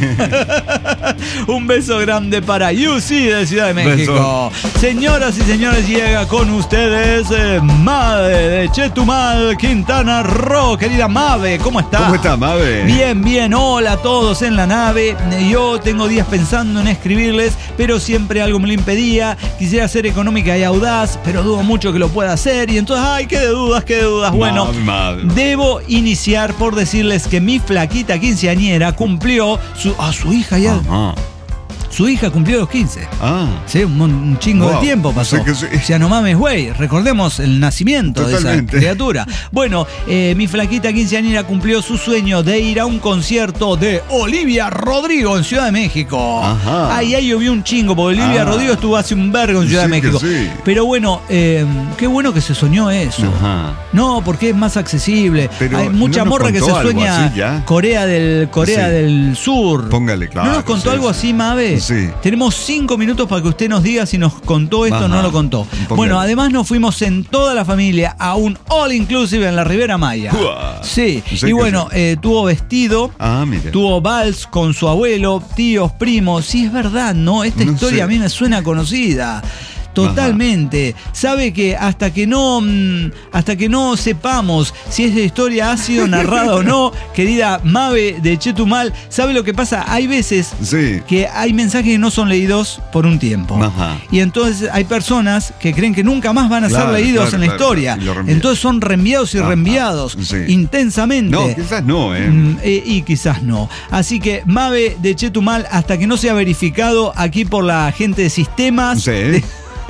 Un beso grande para Yusi de Ciudad de México. Beso. Señoras y señores, llega con ustedes eh, Mave de Chetumal, Quintana Roo. Querida Mave, ¿cómo está?
¿Cómo está, Mave?
Bien, bien. Hola a todos en la nave. Yo tengo días pensando en escribirles, pero siempre algo me lo impedía. Quisiera ser económica y audaz, pero dudo mucho que lo pueda hacer. Y entonces, ay, qué de dudas, qué de dudas. Bueno, Mave, Mave. Debo iniciar por decirles que mi flaquita quinceañera cumplió su, a su hija ya. Ajá. Su hija cumplió los quince. Ah. Sí, un, un chingo wow. de tiempo pasó. O sea, sí. o sea, no mames, güey. Recordemos el nacimiento Totalmente. de esa criatura. Bueno, eh, mi flaquita quinceañera cumplió su sueño de ir a un concierto de Olivia Rodrigo en Ciudad de México. Ajá. Ay, ahí llovió un chingo, porque Olivia ah. Rodrigo estuvo hace un vergo en Ciudad sí, de México. Sí. Pero bueno, eh, qué bueno que se soñó eso. Ajá. No, porque es más accesible. Pero hay mucha no morra que se sueña así, Corea del Corea sí. del Sur.
Póngale, claro.
¿No nos contó
sí,
algo
sí.
así, Mave? Sí. Tenemos cinco minutos para que usted nos diga si nos contó esto Ajá. o no lo contó. Póngale. Bueno, además nos fuimos en toda la familia a un all inclusive en la Riviera Maya. Uah. Sí, y bueno, eh, tuvo vestido, ah, tuvo vals con su abuelo, tíos, primos. Sí, es verdad, ¿no? Esta no historia sé. a mí me suena conocida. Totalmente. Ajá. Sabe que hasta que no hasta que no sepamos si esta historia ha sido narrada o no, querida Mave de Chetumal, ¿sabe lo que pasa? Hay veces sí. que hay mensajes que no son leídos por un tiempo. Ajá. Y entonces hay personas que creen que nunca más van a claro, ser leídos claro, en la claro, historia. Claro. Entonces son reenviados y Ajá. reenviados sí. intensamente.
No, quizás no, ¿eh?
eh. Y quizás no. Así que Mave de Chetumal, hasta que no sea verificado aquí por la gente de sistemas. Sí. De,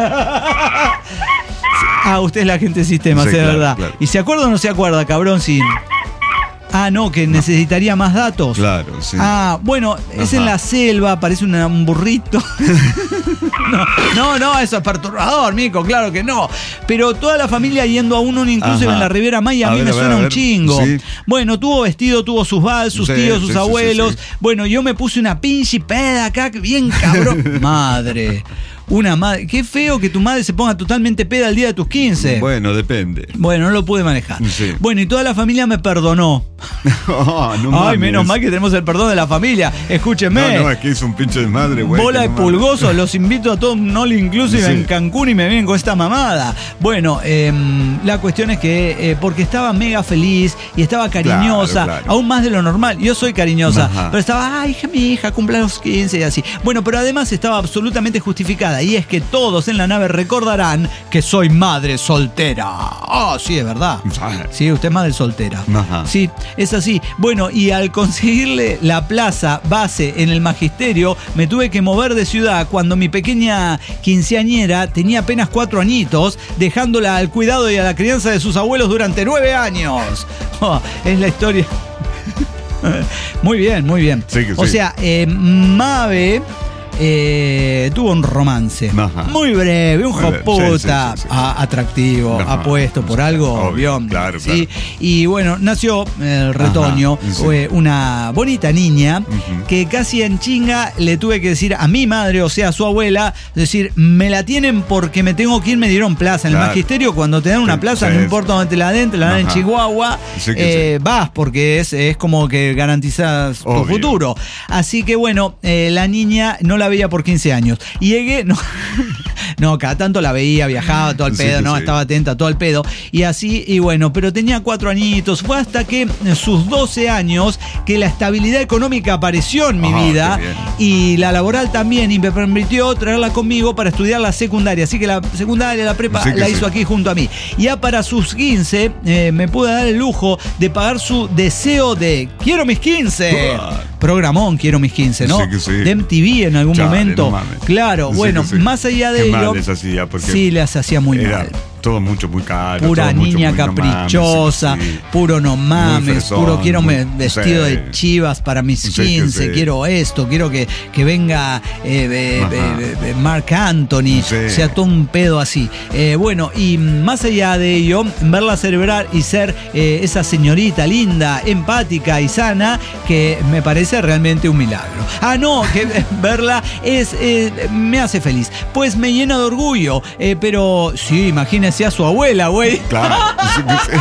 ah, usted es la gente de sistemas, sí, es claro, verdad. Claro. ¿Y se acuerda o no se acuerda, cabrón? Si... Ah, no, que necesitaría más datos.
Claro, sí.
Ah, bueno, Ajá. es en la selva, parece una, un burrito. no, no, no, eso es perturbador, mico, claro que no. Pero toda la familia yendo a uno inclusive Ajá. en la Riviera Maya, a, a mí ver, me a suena ver, un chingo. Sí. Bueno, tuvo vestido, tuvo sus vals, sus sí, tíos, sus sí, abuelos. Sí, sí, sí. Bueno, yo me puse una pinche peda acá, bien cabrón. Madre. Una madre. Qué feo que tu madre se ponga totalmente peda el día de tus quince.
Bueno, depende.
Bueno, no lo pude manejar. Sí. Bueno, y toda la familia me perdonó. Oh, no Ay, mames. Menos mal que tenemos el perdón de la familia. Escúcheme.
No, no, es que es un pinche desmadre, güey.
Bola de no pulgoso. Los invito a todos un all inclusive sí. en Cancún y me vienen con esta mamada. Bueno, eh, la cuestión es que eh, porque estaba mega feliz y estaba cariñosa, claro, claro. aún más de lo normal. Yo soy cariñosa, Ajá. pero estaba, ay, hija, mi hija cumple los quince y así. Bueno, pero además estaba absolutamente justificada. y es que todos en la nave recordarán que soy madre soltera. Ah, oh, sí, es verdad. Sí, usted es madre soltera.
Ajá.
Sí, es así. Bueno, y al conseguirle la plaza base en el magisterio, me tuve que mover de ciudad cuando mi pequeña quinceañera tenía apenas cuatro añitos, dejándola al cuidado y a la crianza de sus abuelos durante nueve años. Oh, es la historia. Muy bien, muy bien.
Sí, que
o
sí.
sea, eh, Mabe eh, tuvo un romance.
Ajá.
Muy breve, un joputa,
sí, sí, sí, sí.
a- atractivo,
Ajá.
apuesto por algo,
Obvio,
obvio,
claro,
¿sí?
claro.
Y bueno, nació eh, el retoño,
Ajá, sí.
fue una bonita niña
Ujú.
que casi en chinga le tuve que decir a mi madre, o sea, a su abuela, decir, me la tienen porque me tengo que ir, me dieron plaza. En
Claro.
el magisterio, cuando te dan una
Sí,
plaza,
sí,
no
sí.
importa dónde te la den, te la dan en
Ajá.
Chihuahua,
Sí que
eh, vas, porque es, es como que garantizas tu
Obvio.
futuro. Así que bueno, eh, la niña no la veía por quince años. Y llegué, no, no, cada tanto la veía, viajaba todo el
Sí
pedo,
que
no,
sí.
estaba atenta a todo el pedo. Y así, y bueno, pero tenía cuatro añitos. Fue hasta que sus doce años que la estabilidad económica apareció en mi
Ah,
vida
qué bien.
y la laboral también, y me permitió traerla conmigo para estudiar la secundaria. Así que la secundaria, la prepa,
Sí que
la
sí.
hizo aquí junto a mí. Y ya para sus quince eh, me pude dar el lujo de pagar su deseo de quiero mis quince.
Uah.
Programón, quiero mis quince, ¿no?
Sí que sí.
De M T V en algún
Chale,
momento.
no mames.
Claro,
Sí
bueno,
que sí.
más allá de
Qué
ello.
mal les hacía, porque
sí, les hacía muy
era
mal.
todo mucho, muy caro.
Pura
todo mucho,
niña
muy no mames,
caprichosa,
sí, sí.
puro no mames,
fresón,
puro quiero
muy-
me- vestido
sí.
de chivas para mis
Sí, que
quince,
sí.
quiero esto, quiero que, que venga eh, eh,
Ajá.
eh, eh, Marc Anthony,
Sí.
o sea, todo un pedo así. Eh, bueno, y más allá de ello, verla celebrar y ser eh, esa señorita linda, empática y sana, que me parece realmente un milagro. Ah, no, que verla es eh, me hace feliz, pues me llena de orgullo, eh, pero sí, imagínese a su abuela, güey.
Claro. Sí que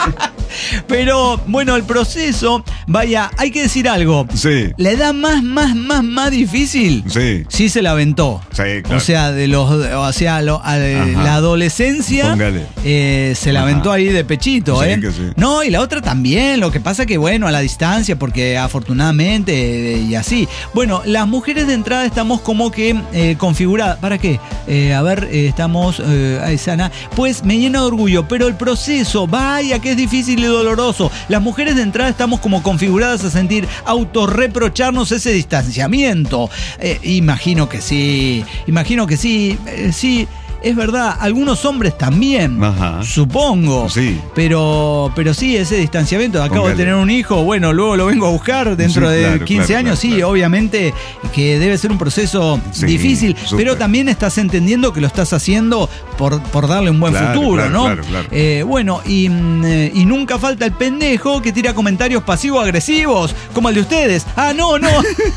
sí.
Pero bueno, el proceso, vaya, hay que decir algo.
Sí.
La edad más, más, más, más difícil,
Sí.
sí se la aventó.
Sí, claro.
O sea, de los, o sea, lo- a-
Ajá.
la adolescencia
Póngale.
eh, se la
Ajá.
aventó ahí de pechito,
Sí,
¿eh?
que sí.
No, y la otra también. Lo que pasa que bueno, a la distancia, porque afortunadamente eh, y así. Bueno, las mujeres de entrada estamos como que eh, configuradas. ¿Para qué? Eh, a ver, eh, estamos, eh, ay, Sana. Pues me llena de orgullo, pero el proceso, vaya que es difícil y doloroso. Las mujeres de entrada estamos como configuradas a sentir autorreprocharnos ese distanciamiento. Eh, imagino que sí, imagino que sí, eh, sí. Es verdad, algunos hombres también,
Ajá.
supongo.
Sí.
Pero, pero sí, ese distanciamiento. Acabo
Póngale.
de tener un hijo, bueno, luego lo vengo a buscar dentro
Sí,
de
claro,
quince
claro,
años.
claro,
Sí,
claro.
obviamente que debe ser un proceso
Sí,
difícil,
súper.
pero también estás entendiendo que lo estás haciendo por, por darle un buen
Claro,
futuro,
claro,
¿no?
claro, claro.
Eh, bueno, y, mm, eh, y nunca falta el pendejo que tira comentarios pasivo-agresivos, como el de ustedes. Ah, no, no.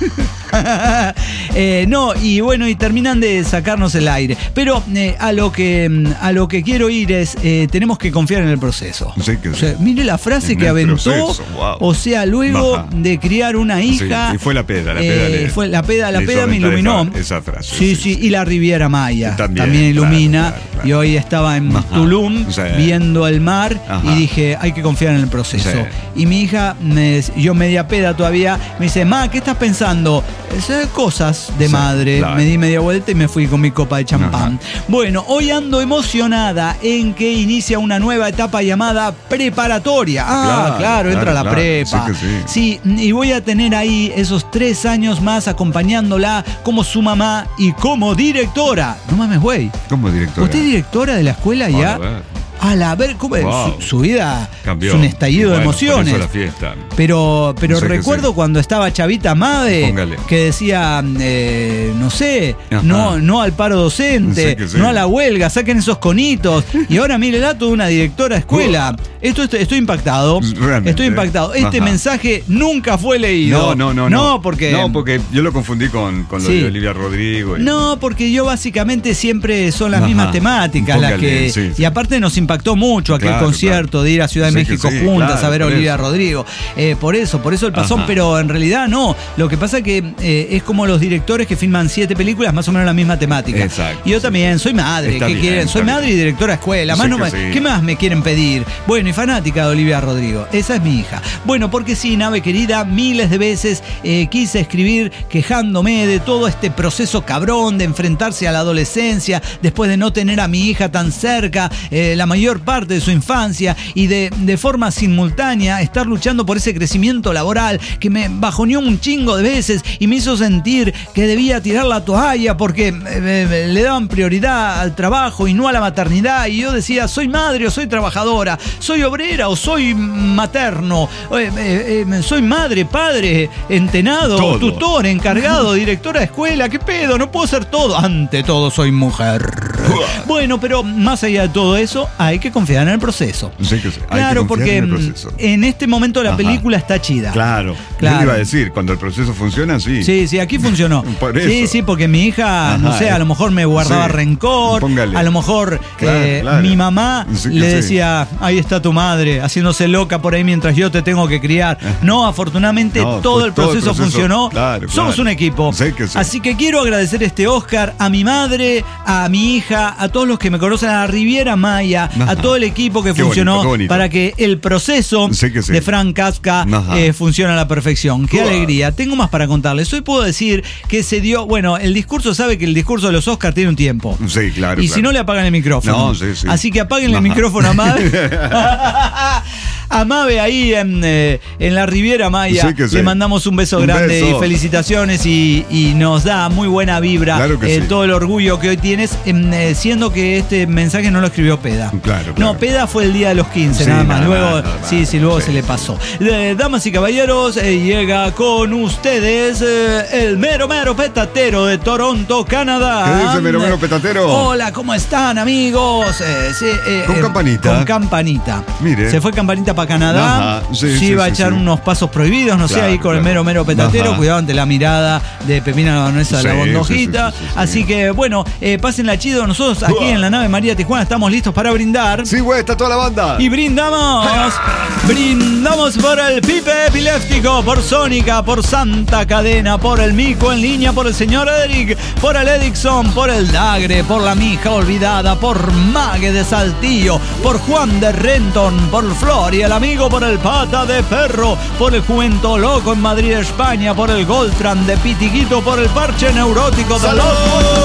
Eh, no, y bueno, y terminan de sacarnos el aire. Pero eh, a lo que a lo que quiero ir es, eh, tenemos que confiar en el proceso.
Sí que
O
sí.
sea, mire la frase
En
que
el
aventó.
proceso, wow.
O sea, luego
Ajá.
de criar una hija.
Sí, y fue la peda, la
eh,
peda le-
fue la peda, la
le hizo
peda me
aventar
iluminó.
esa- esa frase,
Sí,
sí,
sí,
sí.
y la Riviera Maya
También,
también, ilumina.
claro, claro, claro.
Y hoy estaba en
Ajá.
Tulum
Sí.
viendo el mar
Ajá.
y dije, hay que confiar en el proceso.
Sí.
Y mi hija, me, yo media peda todavía, me dice, ma, ¿qué estás pensando? Eh, Cosas de
Sí,
madre.
claro.
Me di media vuelta y me fui con mi copa de champán.
Ajá.
Bueno, hoy ando emocionada en que inicia una nueva etapa llamada preparatoria. Ah,
Claro,
claro, entra
claro,
la
claro.
prepa.
Sí que sí.
Sí, y voy a tener ahí esos tres años más acompañándola como su mamá y como directora. No mames, güey.
¿Cómo directora?
¿Usted es directora de la escuela
Bueno,
ya?
a ver.
A la ver, ¿cómo es?
Wow.
Su, su vida
Cambió.
es un estallido
Y
de
bueno, por
emociones.
eso la fiesta.
Pero, pero
No sé qué
recuerdo
sé.
cuando estaba Chavita Made,
Póngale.
que decía, eh, no sé,
Ajá.
no, no al paro docente,
Sí que sí.
no a la huelga, saquen esos conitos. Y ahora mírela, toda una directora de escuela. Esto estoy, estoy impactado.
Realmente.
Estoy impactado. Este
Ajá.
mensaje nunca fue leído.
No, no, no.
No, porque.
No, porque yo lo confundí con, con lo
Sí.
de Olivia Rodrigo. Y...
No, porque yo básicamente siempre son las
Ajá.
mismas temáticas las
Póngale,
que.
sí, sí.
Y aparte nos impactó impactó mucho aquel
Claro,
concierto
claro.
de ir a Ciudad de
Sí,
México
sí,
juntas
claro,
a ver a
por
Olivia
eso.
Rodrigo. Eh, por eso, por eso el pasón,
Ajá.
pero en realidad no. Lo que pasa es que eh, es como los directores que filman siete películas, más o menos la misma temática.
Exacto,
Y yo
sí,
también,
sí.
soy madre,
Está
¿qué
bien,
quieren?
está
Soy
bien.
madre y directora de escuela. Más
Sí
no
que
me-
sí.
¿Qué más me quieren pedir? Bueno, y fanática de Olivia Rodrigo. Esa es mi hija. Bueno, porque sí, Nave querida, miles de veces eh, quise escribir quejándome de todo este proceso cabrón de enfrentarse a la adolescencia después de no tener a mi hija tan cerca eh, la mayor parte de su infancia y de, de forma simultánea estar luchando por ese crecimiento laboral que me bajoneó un chingo de veces y me hizo sentir que debía tirar la toalla porque eh, eh, le daban prioridad al trabajo y no a la maternidad, y yo decía, soy madre o soy trabajadora, soy obrera o soy materno, eh, eh, eh, soy madre, padre, entenado,
Todo.
tutor, encargado, directora de escuela, ¿qué pedo? No puedo ser todo. Ante todo soy mujer. Bueno, pero más allá de todo eso, hay que confiar en el proceso.
Sí que sí. Hay
Claro,
que confiar
porque
en el
mm,
proceso.
en este momento la
Ajá.
película está chida.
Claro.
Claro.
Yo le iba a decir, cuando el proceso funciona, sí.
Sí, sí, aquí funcionó.
Por
Sí,
eso.
sí, porque mi hija,
Ajá,
no sé, a lo mejor me guardaba
sí.
rencor,
Póngale.
a lo mejor
Claro,
eh,
claro.
mi mamá
Sí que
le
sí.
decía, ahí está tu madre, haciéndose loca por ahí mientras yo te tengo que criar. No, afortunadamente
No,
todo,
fue
el
todo el
proceso
proceso.
funcionó.
Claro,
Somos
claro.
un equipo.
Sí que sí.
Así que quiero agradecer este Oscar a mi madre, a mi hija, a todos los que me conocen, a Riviera Maya,
Ajá.
a todo el equipo que
Qué
funcionó
bonito, qué bonito.
para que el proceso
Sí que sí.
de Frank Kafka
Ajá.
eh, funcione a la perfección. Qué
Uah.
alegría. Tengo más para contarles. Hoy puedo decir que se dio, bueno, el discurso, sabe que el discurso de los Oscars tiene un tiempo.
Sí, claro.
Y
claro.
si no, le apagan el micrófono.
No, sí, sí.
Así que apáguenle el
Ajá.
micrófono a Mabe. A Mabe ahí en, eh, en la Riviera Maya.
Sí que sí.
Le mandamos un beso
Un
grande
beso.
y felicitaciones. Y, y nos da muy buena vibra
Claro que
eh,
sí.
todo el orgullo que hoy tienes, em, eh, siendo que este mensaje no lo escribió Peda.
Claro,
No,
claro.
Peda fue el día de los quince,
Sí,
nada más.
nada
Luego,
más, nada más.
sí, sí, luego
Sí.
se le pasó. Eh, damas y caballeros, eh, llega con ustedes eh, el mero mero petatero de Toronto, Canadá.
¿Qué dice mero mero petatero?
Hola, ¿cómo están, amigos? Eh, sí, eh,
Con
eh,
campanita.
Con campanita.
Mire.
Se fue campanita para Canadá.
Ajá, sí, sí,
iba a
sí,
echar
sí.
unos pasos prohibidos, no sé,
Claro,
ahí con el
claro.
mero mero petatero.
Ajá.
Cuidado ante la mirada de Pepina la Vanessa de la
Sí,
Bondojita.
sí, sí, sí, sí,
Así
sí.
que, bueno, eh, pásenla chido. Nosotros aquí
Uah.
en la nave María Tijuana estamos listos para brindar.
Sí, güey, está toda la banda.
Y brindamos, brindamos por el Pipe Epiléptico, por Sónica, por Santa Cadena, por el Mico en línea, por el señor Eric, por el Edixon, por el Dagre, por la mija olvidada, por Mague de Saltillo, por Juan de Renton, por Flor y el amigo, por el Pata de Perro, por el Cuento Loco en Madrid, España, por el Goltran de Pitiguito, por el Parche Neurótico de los...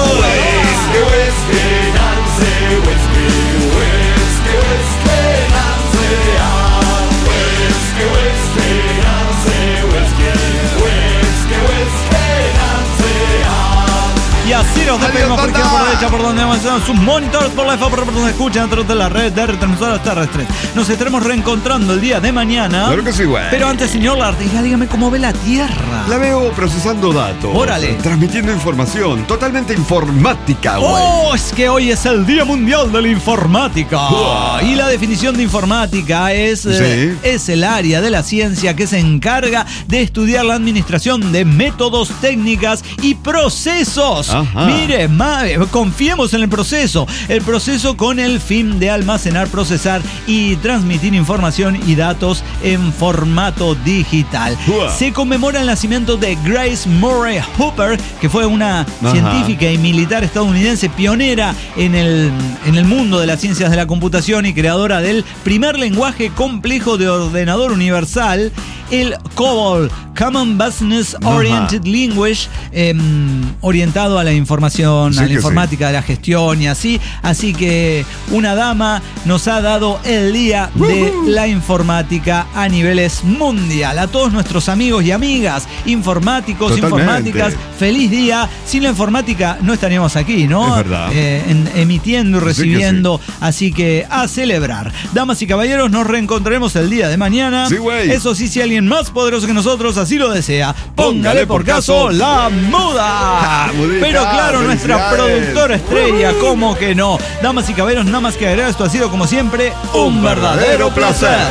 Y así nos despedimos por izquierda, por derecha, por donde avanzan sus monitores, por la F A, por donde escuchan a través de la red de retransmisoras terrestres. Nos estaremos reencontrando el día de mañana.
Claro que sí, güey.
Pero antes, señor Lartiga, dígame cómo ve la Tierra.
La veo procesando datos.
Órale.
Transmitiendo información. Totalmente informática, güey.
¡Oh! Es que hoy es el Día Mundial de la Informática.
Uah.
Y la definición de informática es, eh,
Sí.
es el área de la ciencia que se encarga de estudiar la administración de métodos, técnicas y procesos.
Ajá.
Mire, ma- confiemos en el proceso. El proceso con el fin de almacenar, procesar y transmitir información y datos en formato digital.
Uah.
Se conmemora el nacimiento de Grace Murray Hooper, que fue una
Ajá.
científica y militar estadounidense pionera en el, en el mundo de las ciencias de la computación y creadora del primer lenguaje complejo de ordenador universal, el COBOL, Common Business Oriented
Ajá.
Language, eh, orientado a la información,
Sí
a la
que
informática, de la gestión y así. Así que una dama nos ha dado el día de la informática a niveles mundial. A todos nuestros amigos y amigas, informáticos,
Totalmente.
informáticas, feliz día. Sin la informática no estaríamos aquí, ¿no?
Es verdad.
Eh, en- emitiendo y
Sí que
recibiendo. Así que a celebrar. Damas y caballeros, nos reencontraremos el día de mañana.
Sí, güey.
Eso sí, si alguien más poderoso que nosotros así lo desea, póngale por caso la muda.
Ah, mudita,
Pero claro, nuestra
felicidades.
productora estrella, ¿cómo que no? Damas y caballeros, nada más que agregar, esto ha sido como siempre un,
Un
verdadero
verdadero
placer.
placer.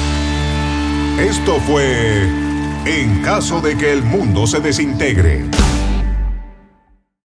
Esto fue En caso de que el mundo se desintegre.